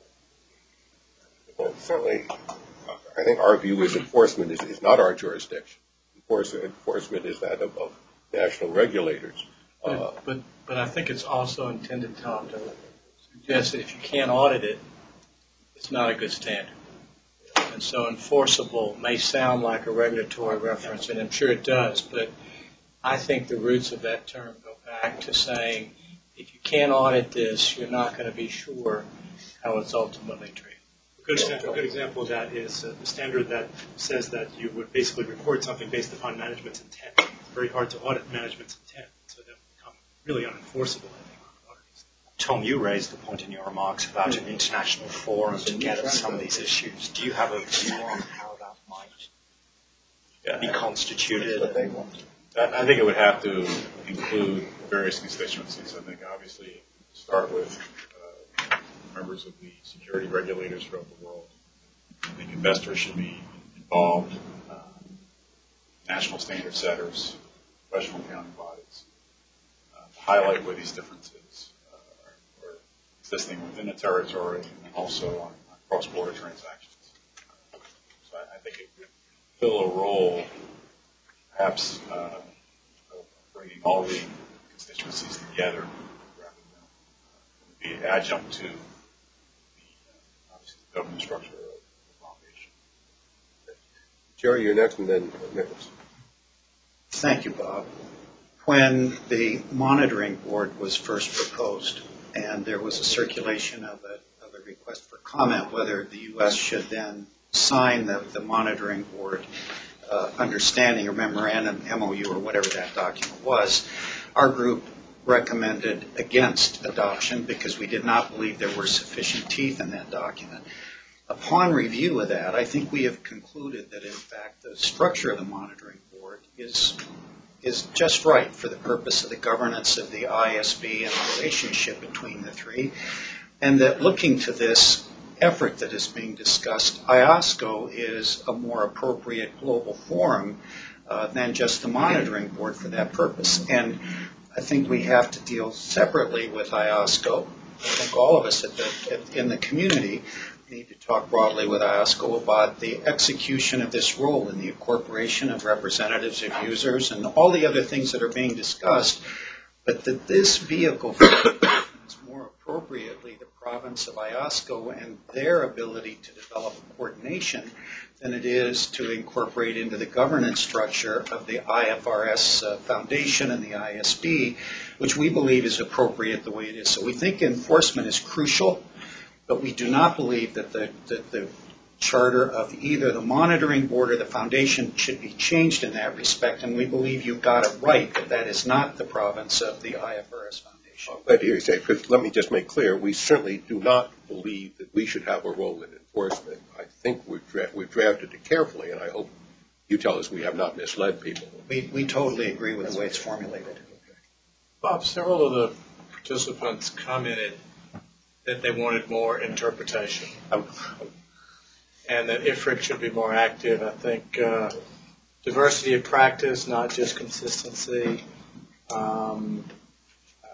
Well, certainly, I think our view is enforcement is, is not our jurisdiction. Enforcement, enforcement is that of, of national regulators. Uh, But, but, but I think it's also intended, Tom, to suggest that if you can't audit it, it's not a good standard. And so enforceable may sound like a regulatory reference, and I'm sure it does, but I think the roots of that term go back to saying, if you can't audit this, you're not going to be sure how it's ultimately treated. A good example, a good example of that is uh, the standard that says that you would basically report something based upon management's intent. It's very hard to audit management's intent, so that would become really unenforceable, I think. Tom, you raised the point in your remarks about an international forum to get at some of these issues. Do you have a view on how that might Yeah. be constituted? I I think it would have to include various constituencies. I think obviously start with uh, members of the security regulators throughout the world. I think investors should be involved, uh, national standard setters, professional accounting bodies, uh, to highlight where these differences uh, are, are existing within a territory and also on, on cross-border transactions. Uh, so I, I think it would fill a role perhaps uh, of bringing all the constituencies together rather than uh, be adjunct to the, uh, obviously the governance structure of the foundation. Jerry, you're next, and then Nicholas. Thank you, Bob. When the monitoring board was first proposed, and there was a circulation of a, of a request for comment whether the U S should then sign the, the monitoring board uh, understanding or memorandum, M O U, or whatever that document was, our group recommended against adoption because we did not believe there were sufficient teeth in that document. Upon review of that, I think we have concluded that, in fact, the structure of the monitoring board is is just right for the purpose of the governance of the I S B and the relationship between the three, and that looking to this effort that is being discussed, I O S C O is a more appropriate global forum uh, than just the monitoring board for that purpose. And I think we have to deal separately with I O S C O. I think all of us at the, at, in the community need to talk broadly with I O S C O about the execution of this role in the incorporation of representatives of users and all the other things that are being discussed, but that this vehicle is more appropriately the province of I O S C O and their ability to develop coordination than it is to incorporate into the governance structure of the I F R S uh, Foundation and the I S B, which we believe is appropriate the way it is. So we think enforcement is crucial, but we do not believe that the, that the charter of either the monitoring board or the foundation should be changed in that respect, and we believe you got it right, that that is not the province of the I F R S Foundation. But here you say, but let me just make clear, we certainly do not believe that we should have a role in enforcement. I think we've, dra- we've drafted it carefully, and I hope you tell us we have not misled people. We, we totally agree with the way it's formulated. Bob, several of the participants commented that they wanted more interpretation and that I F R I C should be more active. I think uh, diversity of practice, not just consistency. Um, uh,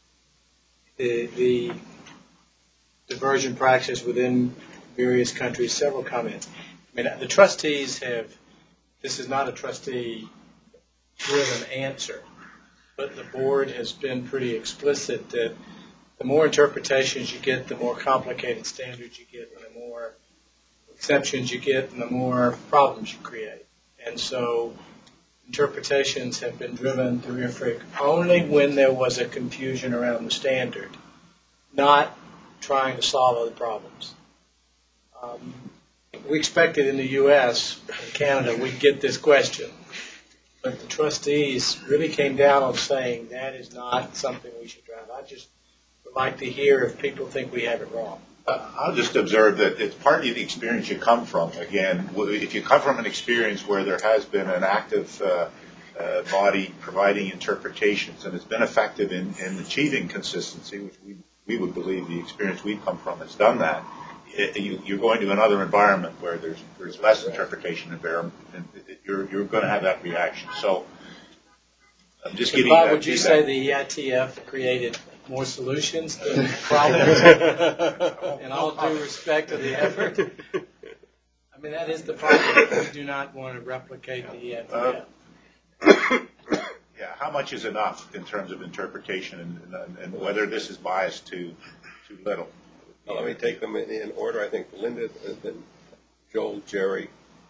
the, the divergent practice within various countries, several comments. I mean, the trustees have, this is not a trustee-driven answer, but the board has been pretty explicit that the more interpretations you get, the more complicated standards you get, and the more exceptions you get, and the more problems you create. And so interpretations have been driven through I F R I C only when there was a confusion around the standard, not trying to solve other problems. Um, we expected in the U S and Canada we'd get this question, but the trustees really came down on saying that is not something we should drive. I just would like to hear if people think we have it wrong. Uh, I'll just observe that it's partly the experience you come from. Again, if you come from an experience where there has been an active uh, uh, body providing interpretations and has been effective in, in achieving consistency, which we, we would believe the experience we've come from has done that, it, you, you're going to another environment where there's there's less interpretation environment, and you're you're going to have that reaction. So I'm just giving Bob, you that would you feedback. say the E I T F created more solutions than problems? In all due respect to the effort. I mean, that is the problem. We do not want to replicate the E I T F. Uh, yeah, how much is enough in terms of interpretation, and, and, and whether this is biased to too little? Well, let me take them in, in order. I think Linda, then Joel, Jerry.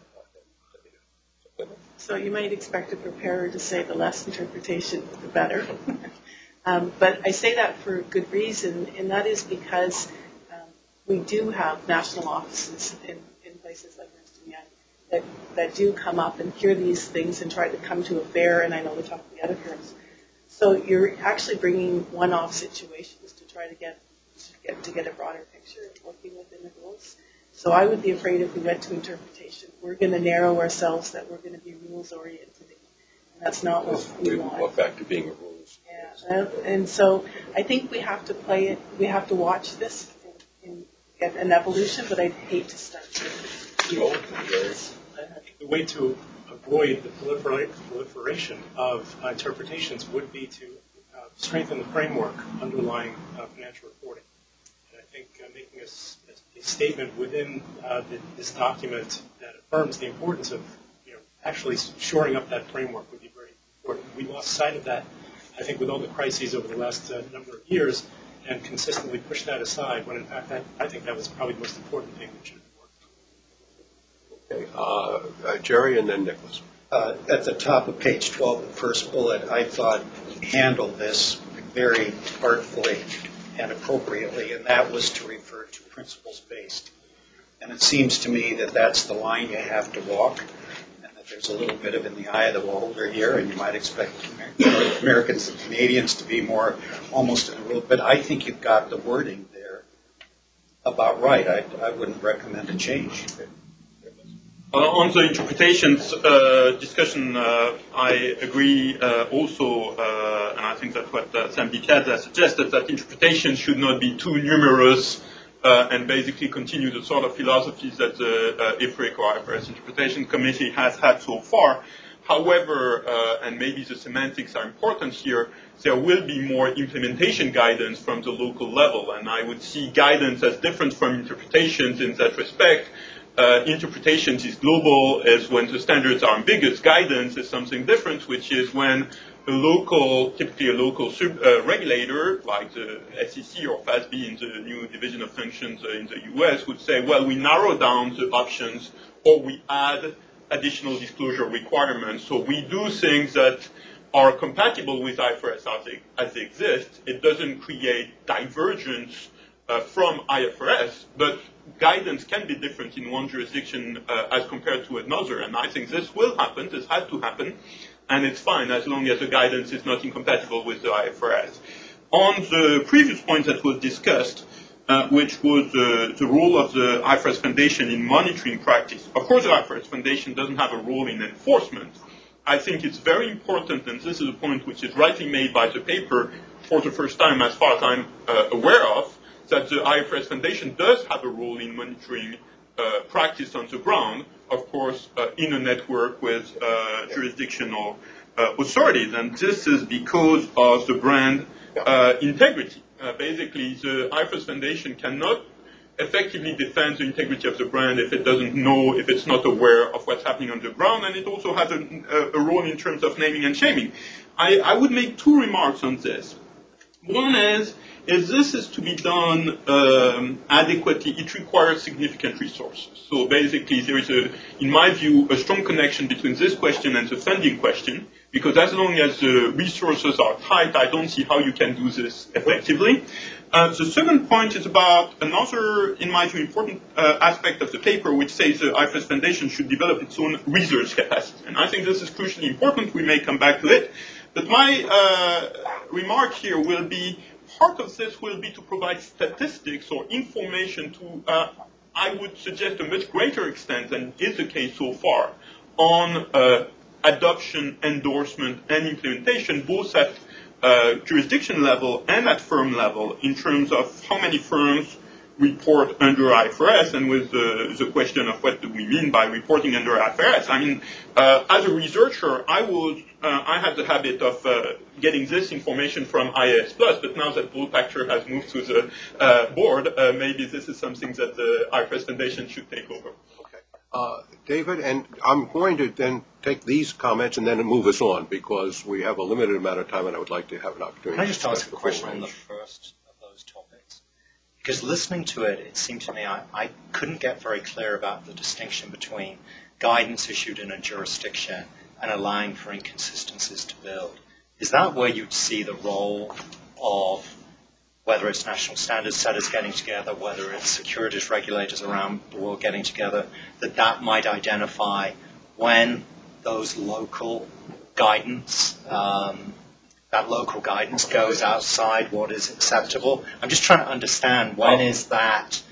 So you might expect a preparer to say the less interpretation, the better. um, but I say that for a good reason, and that is because um, we do have national offices in, in places like Ernst and Young that, that do come up and hear these things and try to come to a fair, and I know we talk to the other firms. So you're actually bringing one-off situations to try to get to get, to get a broader picture of working within the rules. So I would be afraid if we went to interpretation, we're going to narrow ourselves, that we're going to be rules-oriented. And that's not what we We want. go back to being a rules. Yeah. And so I think we have to play it, we have to watch this in, in an evolution, but I'd hate to start Joel, Jerry. I think the way to avoid the prolifera- proliferation of uh, interpretations would be to uh, strengthen the framework underlying uh, financial reporting. And I think uh, making a, s- a statement within uh, the, this document that affirms the importance of, you know, actually shoring up that framework would be very important. We lost sight of that, I think, with all the crises over the last uh, number of years, and consistently pushed that aside, when in fact that, I think that was probably the most important thing that should have been worked on. Okay, uh, uh, Jerry and then Nicholas. Uh, at the top of page twelve, the first bullet, I thought handled this very artfully and appropriately, and that was to refer to principles-based. And it seems to me that that's the line you have to walk, and that there's a little bit of in the eye of the beholder here, and you might expect Amer- Americans and Canadians to be more almost in a rule, but I think you've got the wording there about right. I, I wouldn't recommend a change. Uh, on the interpretations uh, discussion, uh, I agree uh, also, uh, and I think that's what uh, Sam Bicat has suggested, that interpretations should not be too numerous uh, and basically continue the sort of philosophies that the uh, I F R I C or I F R S Interpretation Committee has had so far. However, uh, and maybe the semantics are important here, there will be more implementation guidance from the local level, and I would see guidance as different from interpretations in that respect. Uh, interpretations is global, as when the standards are ambiguous. Guidance is something different, which is when a local, typically a local sub, uh, regulator, like the S E C or F A S B in the new division of functions uh, in the U S, would say, well, we narrow down the options or we add additional disclosure requirements. So we do things that are compatible with I F R S as they, as they exist. It doesn't create divergence uh, from I F R S, but guidance can be different in one jurisdiction uh, as compared to another, and I think this will happen, this has to happen, and it's fine as long as the guidance is not incompatible with the I F R S. On the previous point that was discussed, uh, which was uh, the role of the I F R S Foundation in monitoring practice. Of course, the I F R S Foundation doesn't have a role in enforcement. I think it's very important, and this is a point which is rightly made by the paper for the first time, as far as I'm uh, aware of, that the I F R S Foundation does have a role in monitoring uh, practice on the ground, of course, uh, in a network with uh, jurisdictional uh, authorities, and this is because of the brand uh, integrity. Uh, basically, the I F R S Foundation cannot effectively defend the integrity of the brand if it doesn't know, if it's not aware of what's happening on the ground, and it also has a, a role in terms of naming and shaming. I, I would make two remarks on this. One is, if this is to be done um, adequately, it requires significant resources. So basically, there is, a, in my view, a strong connection between this question and the funding question, because as long as the resources are tight, I don't see how you can do this effectively. Uh, the second point is about another, in my view, important uh, aspect of the paper, which says the I F R S Foundation should develop its own research capacity. And I think this is crucially important. We may come back to it. But my uh, remark here will be, part of this will be to provide statistics or information to, uh, I would suggest, a much greater extent than is the case so far, on uh, adoption, endorsement, and implementation, both at uh, jurisdiction level and at firm level, in terms of how many firms report under I F R S, and with the, the question of what do we mean by reporting under I F R S. I mean, uh, as a researcher, I was, uh, I had the habit of uh, getting this information from I A S Plus, but now that Paul Pachter has moved to the uh, board, uh, maybe this is something that the I F R S Foundation should take over. Uh, David, and I'm going to then take these comments and then move us on, because we have a limited amount of time and I would like to have an opportunity. Can I just to ask a discuss question the on the full range. first of those topics? Because listening to it, it seemed to me I, I couldn't get very clear about the distinction between guidance issued in a jurisdiction and allowing for inconsistencies to build. Is that where you'd see the role of whether it's national standards setters getting together, whether it's securities regulators around the world getting together, that that might identify when those local guidance, um, that local guidance goes outside what is acceptable? I'm just trying to understand, when is that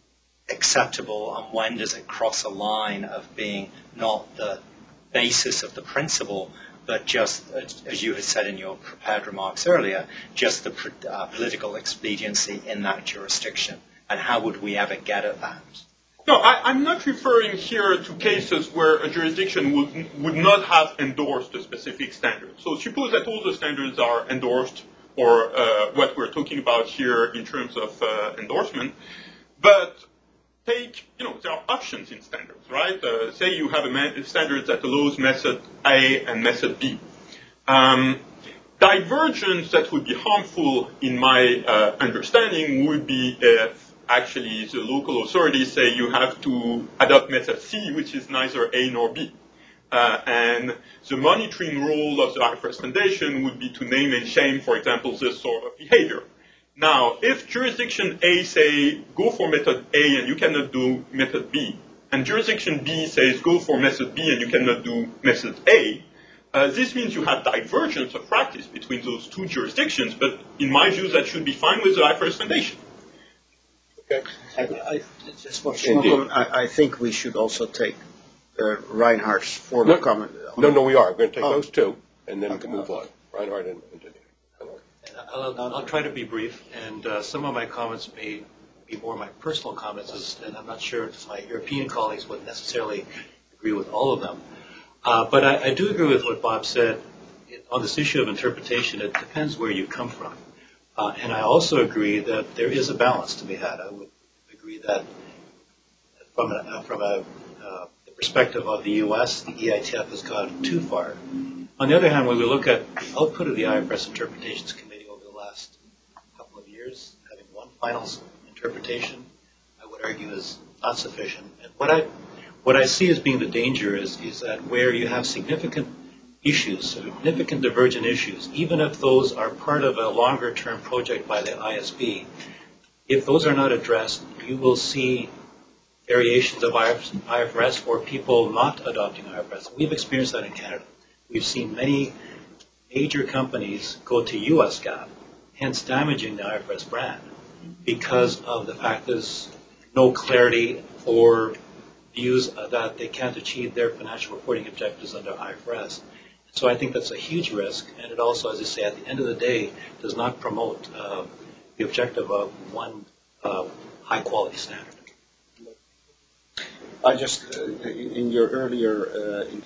acceptable and when does it cross a line of being not the basis of the principle, but just, as you had said in your prepared remarks earlier, just the uh, political expediency in that jurisdiction? And how would we ever get at that? No, I, I'm not referring here to cases where a jurisdiction would, would not have endorsed a specific standard. So suppose that all the standards are endorsed, or uh, what we're talking about here in terms of uh, endorsement, but take, you know, there are options in standards, right? Uh, say you have a, man- a standard that allows method A and method B. Um, divergence that would be harmful, in my uh, understanding, would be if actually the local authorities say you have to adopt method C, which is neither A nor B. Uh, and the monitoring role of the I F R S Foundation would be to name and shame, for example, this sort of behavior. Now, if jurisdiction A say, go for method A and you cannot do method B, and jurisdiction B says, go for method B and you cannot do method A, uh, this means you have divergence of practice between those two jurisdictions, but in my view, that should be fine with the I F R S Foundation. Okay. I, I, just one comment. I, I think we should also take uh, Reinhardt's former No, comment. No, no, we are. We're going to take Oh. those two and then Okay. move on. Reinhardt and, and I'll, I'll try to be brief, and uh, some of my comments may be more my personal comments, as, and I'm not sure if my European colleagues would necessarily agree with all of them. Uh, but I, I do agree with what Bob said on this issue of interpretation. It depends where you come from. Uh, and I also agree that there is a balance to be had. I would agree that from a, from a uh, the perspective of the U S, the E I T F has gone too far. On the other hand, when we look at the output of the I F R S Interpretations Committee over the last couple of years, having one final interpretation, I would argue is not sufficient. And what I what I see as being the danger is, is that where you have significant issues, significant divergent issues, even if those are part of a longer-term project by the I S B, if those are not addressed, you will see variations of I F R S or people not adopting I F R S. We've experienced that in Canada. We've seen many major companies go to U S GAAP, hence damaging the I F R S brand because of the fact there's no clarity or views that they can't achieve their financial reporting objectives under I F R S. So I think that's a huge risk, and it also, as I say, at the end of the day, does not promote uh, the objective of one uh, high-quality standard. I just, uh, in your earlier uh, in,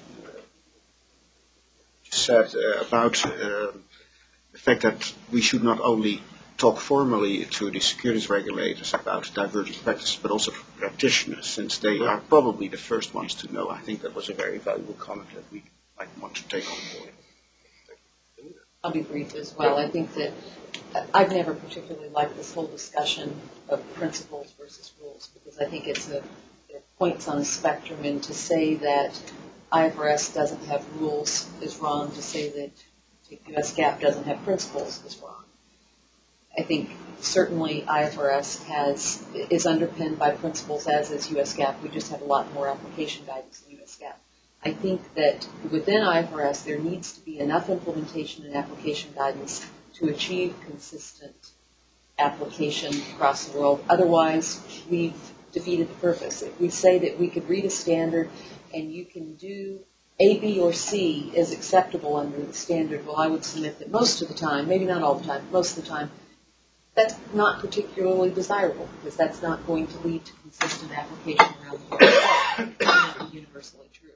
said uh, about uh, the fact that we should not only talk formally to the securities regulators about divergent practices, but also to practitioners, since they are probably the first ones to know. I think that was a very valuable comment that we might want to take on board. I'll be brief as well. I think that I've never particularly liked this whole discussion of principles versus rules, because I think it's a it points on a spectrum, and to say that I F R S doesn't have rules is wrong. To say that U S GAAP doesn't have principles is wrong. I think certainly I F R S has is underpinned by principles, as is U S GAAP. We just have a lot more application guidance than U S GAAP. I think that within I F R S there needs to be enough implementation and application guidance to achieve consistent application across the world. Otherwise, we've defeated the purpose. If we say that we could read a standard and you can do A, B, or C is acceptable under the standard, well, I would submit that most of the time, maybe not all the time, most of the time, that's not particularly desirable, because that's not going to lead to consistent application around the world. It's not universally true.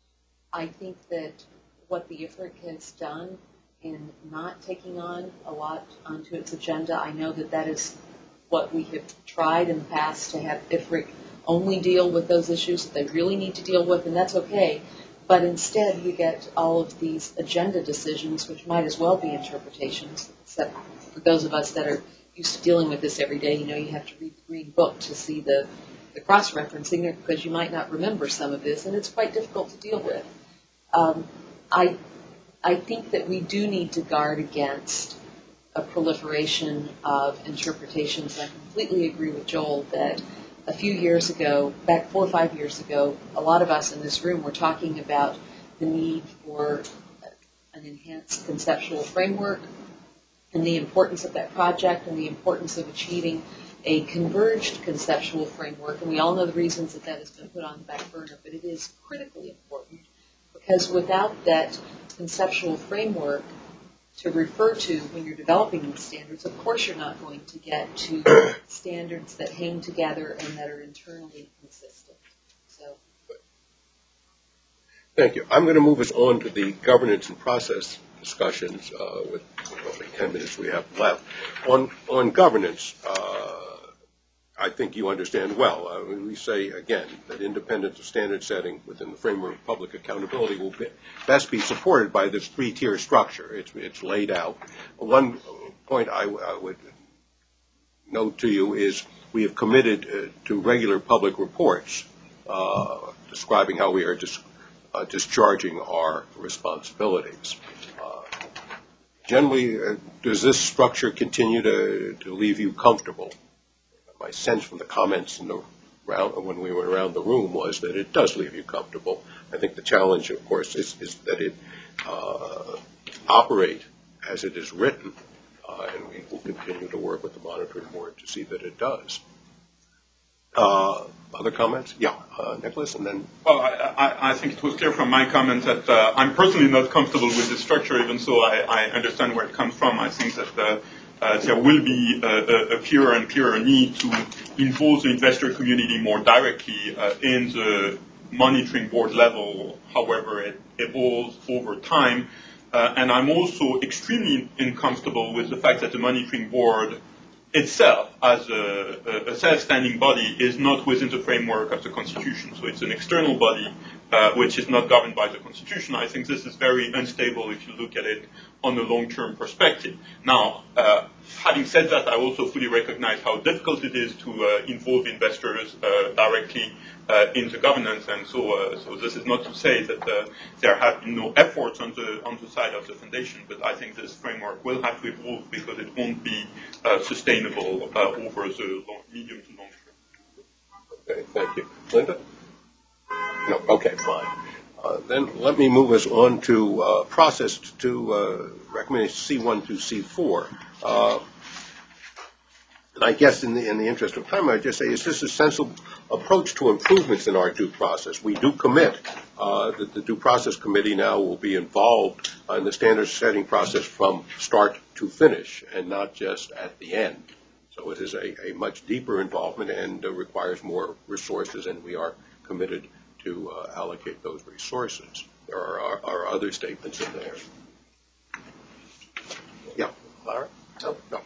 I think that what the I F R C has done in not taking on a lot onto its agenda, I know that that is what we have tried in the past, to have I F R C only deal with those issues that they really need to deal with, and that's okay. But instead, we get all of these agenda decisions, which might as well be interpretations, except for those of us that are used to dealing with this every day. You know, you have to read the green book to see the, the cross-referencing, because you might not remember some of this, and it's quite difficult to deal with. Um, I, I think that we do need to guard against a proliferation of interpretations. I completely agree with Joel that a few years ago, back four or five years ago, a lot of us in this room were talking about the need for an enhanced conceptual framework and the importance of that project and the importance of achieving a converged conceptual framework. And we all know the reasons that that has been put on the back burner, but it is critically important, because without that conceptual framework to refer to when you're developing these standards, of course you're not going to get to standards that hang together and that are internally consistent. So, thank you. I'm going to move us on to the governance and process discussions uh, with roughly ten minutes we have left. On on governance, uh, I think you understand well. Uh, we say, again, that independence of standard setting within the framework of public accountability will be, best be supported by this three-tier structure. It's, it's laid out. One point I, I would note to you is we have committed uh, to regular public reports uh, describing how we are dis, uh, discharging our responsibilities. Uh, generally, uh, does this structure continue to, to leave you comfortable? My sense from the comments in the round, when we were around the room, was that it does leave you comfortable. I think the challenge, of course, is, is that it uh, operate as it is written, uh, and we will continue to work with the monitoring board to see that it does. Uh, other comments? Yeah, uh, Nicholas, and then. Well, I, I, I think it was clear from my comments that uh, I'm personally not comfortable with the structure, even so I, I understand where it comes from. I think that the Uh, there will be a, a clearer and clearer need to involve the investor community more directly uh, in the monitoring board level, however it evolves over time. Uh, and I'm also extremely uncomfortable with the fact that the monitoring board itself, as a, a self-standing body, is not within the framework of the Constitution. So it's an external body uh, which is not governed by the Constitution. I think this is very unstable if you look at it on a long-term perspective. Now, uh, having said that, I also fully recognize how difficult it is to uh, involve investors uh, directly uh, in the governance, and so uh, so this is not to say that uh, there have been no efforts on the on the side of the foundation, but I think this framework will have to evolve because it won't be uh, sustainable uh, over the long, medium to long term. Okay, thank you. Linda? No, okay, fine. Uh, then let me move us on to uh, process to uh, recommendation C one through C four. Uh, and I guess in the in the interest of time, I'd just say, is this a sensible approach to improvements in our due process? We do commit uh, that the due process committee now will be involved in the standard setting process from start to finish, and not just at the end. So it is a, a much deeper involvement and uh, requires more resources, and we are committed to uh, allocate those resources. There are, are, are other statements in there. Yeah, Lara? No, no.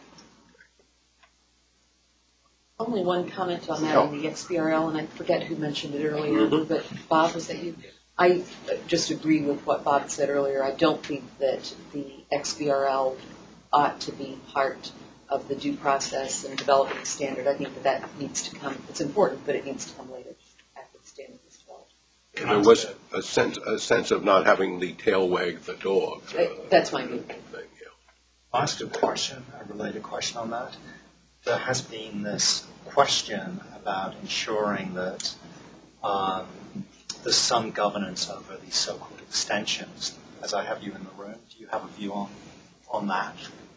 Only one comment on that No. on the X B R L, and I forget who mentioned it earlier, Mhm. but Bob, was that you? I just agree with what Bob said earlier. I don't think that the X B R L ought to be part of the due process and developing a standard. I think that that needs to come. It's important, but it needs to come later after the standard is developed. There was a sense, a sense of not having the tail wag the dog. Uh, That's my view. I'll ask a question, a related question on that. There has been this question about ensuring that um, there's some governance over these so-called extensions. As I have you in the room, do you have a view on, on that?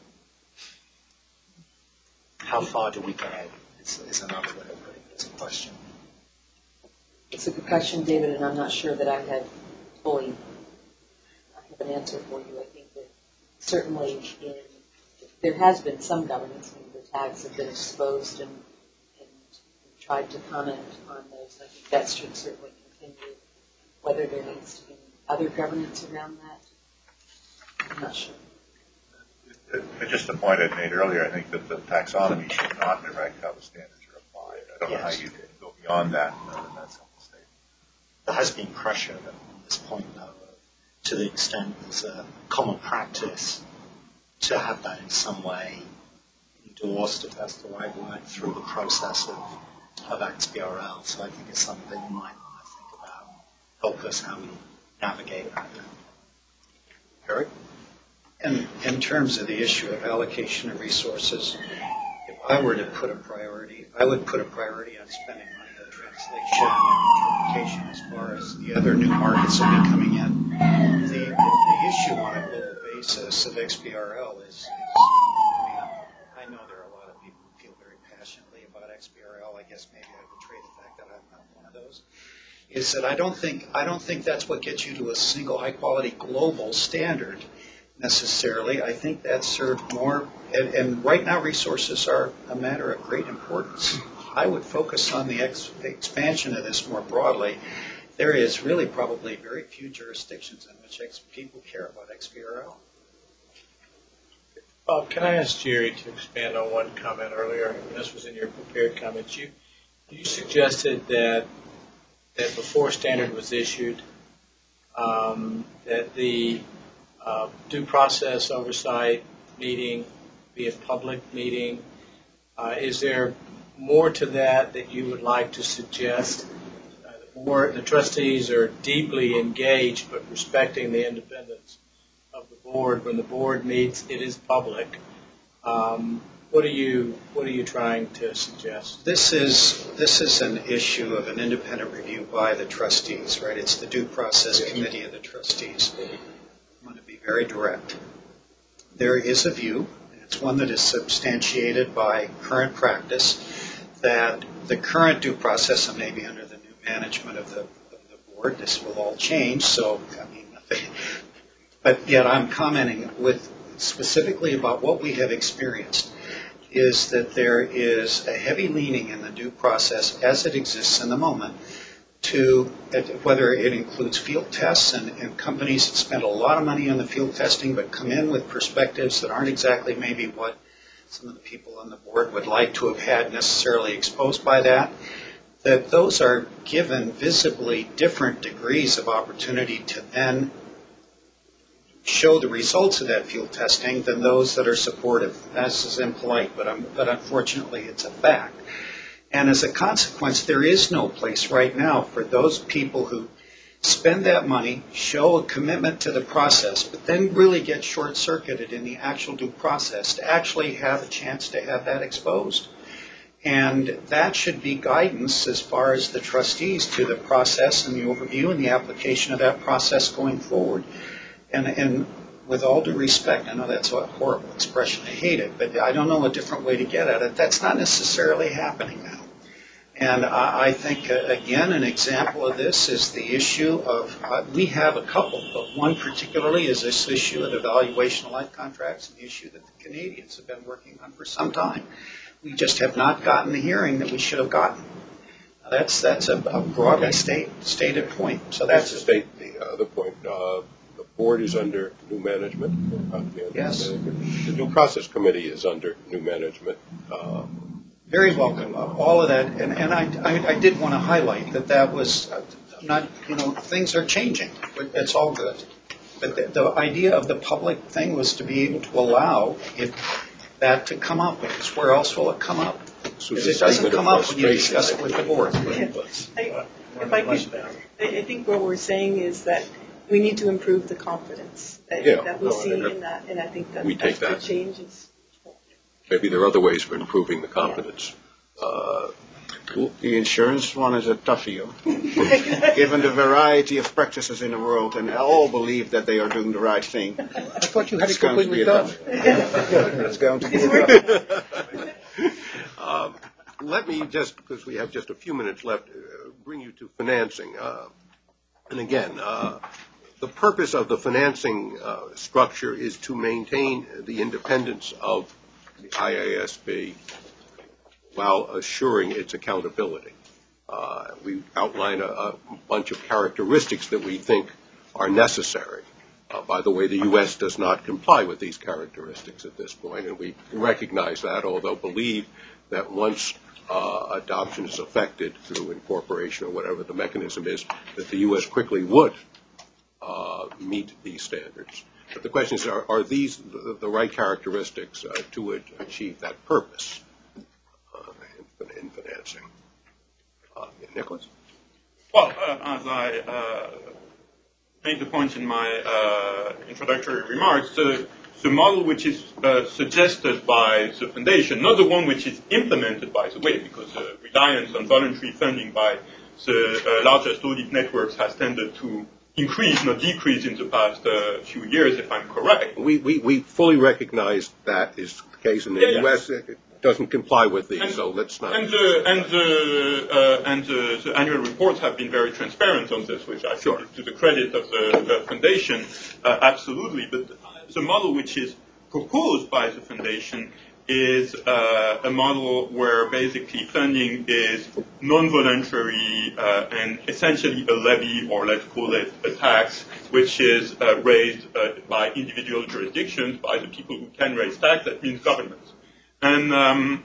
How far do we go is, is another way of putting this question. It's a good question, David, and I'm not sure that I have fully I have an answer for you. I think that certainly in, there has been some governance. I mean, the tags have been exposed and, and tried to comment on those. I think that should certainly continue. Whether there needs to be other governance around that, I'm not sure. Uh, Just a point I made earlier, I think that the taxonomy should not direct how the standards are applied. I don't know how you can go beyond that in that simple statement. There has been pressure on this point, though, to the extent there's a common practice to have that in some way endorsed, if that's the right word, through the process of, of X B R L. So I think it's something you might want to think about, help us how we navigate that. Eric? In, in terms of the issue of allocation of resources, if I were to put a priority, I would put a priority on spending on the translation and interpretation as far as the other new markets that will be coming in. The, the, the issue on a global basis of X B R L is, is I mean, I know there are a lot of people who feel very passionately about X B R L. I guess maybe I betray the fact that I'm not one of those. Is that I don't think I don't think that's what gets you to a single high quality global standard necessarily. I think that's served more, and, and right now resources are a matter of great importance. I would focus on the, ex, the expansion of this more broadly. There is really probably very few jurisdictions in which ex, people care about X B R L. Bob, can I ask Jerry to expand on one comment earlier? This was in your prepared comments. You you suggested that that before standard was issued, um, that the uh, due process oversight meeting be a public meeting. Uh, is there more to that that you would like to suggest? Uh, the board, the trustees are deeply engaged, but respecting the independence of the board. When the board meets, it is public. Um, what are you What are you trying to suggest? This is this is an issue of an independent review by the trustees, right? It's the due process committee of the trustees. I'm going to be very direct. There is a view, and it's one that is substantiated by current practice, that the current due process, and maybe under the new management of the, of the board, this will all change. So, I mean, but yet I'm commenting with specifically about what we have experienced, is that there is a heavy leaning in the due process as it exists in the moment to, whether it includes field tests and, and companies that spend a lot of money on the field testing but come in with perspectives that aren't exactly maybe what some of the people on the board would like to have had necessarily exposed by that, that those are given visibly different degrees of opportunity to then show the results of that field testing than those that are supportive. This is impolite, but, I'm, but unfortunately it's a fact. And as a consequence, there is no place right now for those people who spend that money, show a commitment to the process, but then really get short-circuited in the actual due process to actually have a chance to have that exposed. And that should be guidance as far as the trustees to the process and the overview and the application of that process going forward. And, and with all due respect, I know that's a horrible expression, I hate it, but I don't know a different way to get at it. That's not necessarily happening now. And I, I think, uh, again, an example of this is the issue of, uh, we have a couple, but one particularly is this issue of evaluation of life contracts, an issue that the Canadians have been working on for some time. We just have not gotten the hearing that we should have gotten. That's that's a, a broadly state, stated point. So that's to state the other point. Uh, the board is under new management. Yes. The due process committee is under new management. Uh, Very welcome. Uh, all of that, and, and I, I, I did want to highlight that that was uh, not, you know, things are changing. But it's all good. But the, the idea of the public thing was to be able to allow it. That to come up, because where else will it come up? Because it doesn't come up when you discuss it with the board. I, if I could, I I think what we're saying is that we need to improve the confidence that, Yeah, that we no, see I- in that, and I think that we that's take the that. change is. maybe there are other ways of improving the confidence. Uh, The insurance one is a toughie, given the variety of practices in the world, and all believe that they are doing the right thing. I thought you had It's it going to completely be a done. toughie. It's going to be a toughie. Um, Let me just, because we have just a few minutes left, uh, bring you to financing. Uh, And again, uh, the purpose of the financing uh, structure is to maintain the independence of the I A S B while assuring its accountability. Uh, We outline a, a bunch of characteristics that we think are necessary. Uh, by the way, the U S does not comply with these characteristics at this point, and we recognize that, although believe that once uh, adoption is effected through incorporation or whatever the mechanism is, that the U S quickly would uh, meet these standards. But the question is, are, are these the, the right characteristics uh, to a- achieve that purpose uh, in, in financing? Uh, Nicholas? Well, uh, as I uh, made the point in my uh, introductory remarks, the, the model which is uh, suggested by the foundation, not the one which is implemented, by the way, because the reliance on voluntary funding by the uh, largest audit networks has tended to increase, not decrease, in the past uh, few years, if I'm correct. We, we, we fully recognize that is the case in the Yeah, yeah. U S. It doesn't comply with these, And- so let's not. And the and the uh, and the, the annual reports have been very transparent on this, which I think is to the credit of the, the foundation, uh, absolutely. But the model which is proposed by the foundation is uh, a model where basically funding is non-voluntary uh, and essentially a levy, or let's call it a tax, which is uh, raised uh, by individual jurisdictions, by the people who can raise tax. That means governments. And um,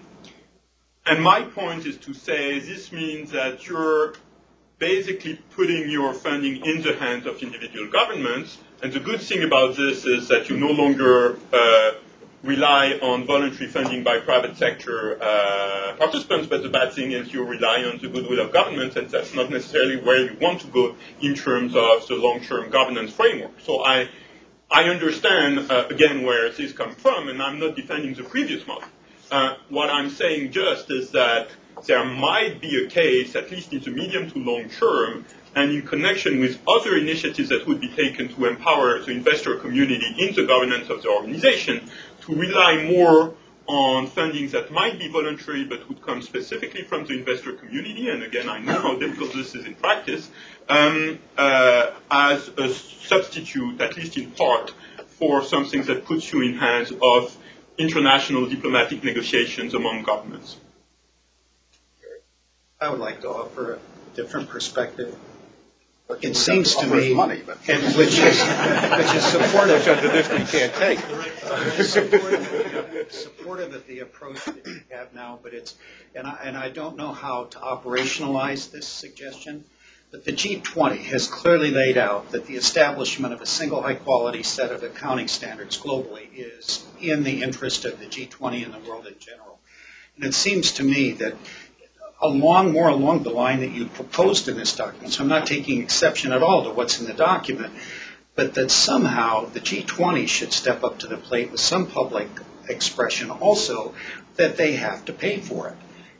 and my point is to say this means that you're basically putting your funding in the hands of individual governments. And the good thing about this is that you no longer uh, rely on voluntary funding by private sector uh, participants, but the bad thing is you rely on the goodwill of governments, and that's not necessarily where you want to go in terms of the long-term governance framework. So I, I understand, uh, again, where this comes from, and I'm not defending the previous model. Uh, what I'm saying just is that there might be a case, at least in the medium to long term, and in connection with other initiatives that would be taken to empower the investor community in the governance of the organization, to rely more on funding that might be voluntary but would come specifically from the investor community, and again, I know how difficult this is in practice, um, uh, as a substitute, at least in part, for something that puts you in hands of international diplomatic negotiations among governments. I would like to offer a different perspective. But It we seems have to offer us me, money, but- and which is which is supportive. Which under this we can't take. supportive, supportive of the approach that you have now, but it's and I and I don't know how to operationalize this suggestion. But the G twenty has clearly laid out that the establishment of a single high-quality set of accounting standards globally is in the interest of the G twenty and the world in general. And it seems to me that along more along the line that you proposed in this document, so I'm not taking exception at all to what's in the document, but that somehow the G twenty should step up to the plate with some public expression also that they have to pay for it.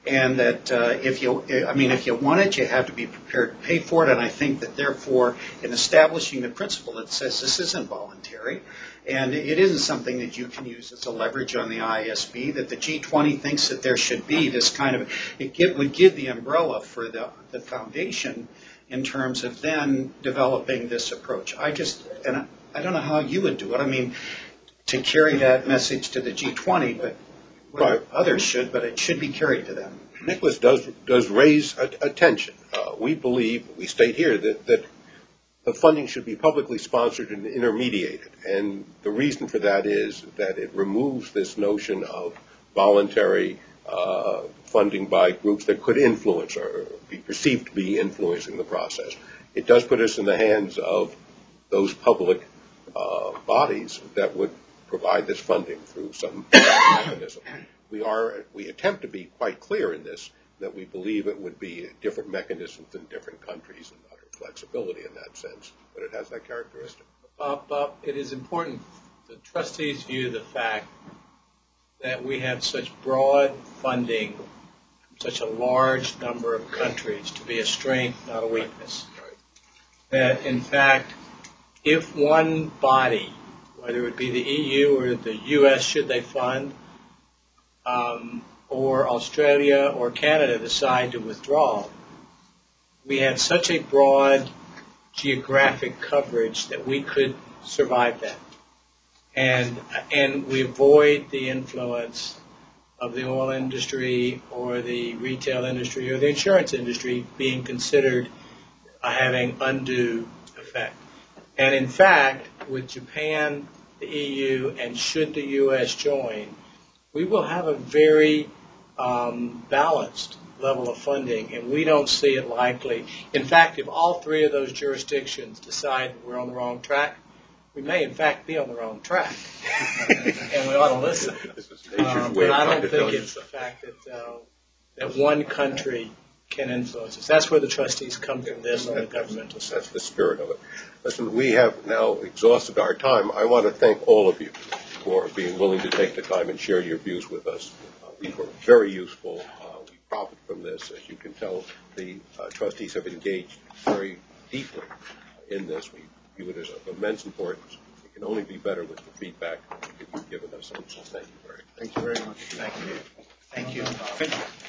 and that uh, if you, I mean, if you want it, you have to be prepared to pay for it. And I think that therefore, in establishing the principle that says this isn't voluntary, and it isn't something that you can use as a leverage on the I S B, that the G twenty thinks that there should be this kind of, it give, would give the umbrella for the, the foundation in terms of then developing this approach. I just, and I, I don't know how you would do it. I mean, to carry that message to the G twenty, but well, Right. others should, but it should be carried to them. Nicholas does does raise a- attention. Uh, we believe, we state here, that, that the funding should be publicly sponsored and intermediated. And the reason for that is that it removes this notion of voluntary uh, funding by groups that could influence or be perceived to be influencing the process. It does put us in the hands of those public uh, bodies that would provide this funding through some mechanism. We are, we attempt to be quite clear in this, that we believe it would be different mechanisms in different countries and utter flexibility in that sense, but it has that characteristic. Bob, Bob, it is important the trustees view the fact that we have such broad funding from such a large number of countries to be a strength, not a weakness. That, in fact, if one body, whether it be the E U or the U S, should they fund, um, or Australia or Canada decide to withdraw, we have such a broad geographic coverage that we could survive that. And, and we avoid the influence of the oil industry or the retail industry or the insurance industry being considered uh, having undue effect. And in fact, with Japan, the E U, and should the U S join, we will have a very um, balanced level of funding, and we don't see it likely. In fact, if all three of those jurisdictions decide we're on the wrong track, we may in fact be on the wrong track, and we ought to listen. Um, but I don't think it's the fact that uh, that one country can influence us. That's where the trustees come from this on the governmental side. That's the spirit of it. Listen, we have now exhausted our time. I want to thank all of you for being willing to take the time and share your views with us. Uh, these were very useful. Uh, we profit from this. As you can tell, the uh, trustees have engaged very deeply in this. We view it as of immense importance. It can only be better with the feedback that you've given us. So thank you very much. Thank you very much. Thank you. Thank you.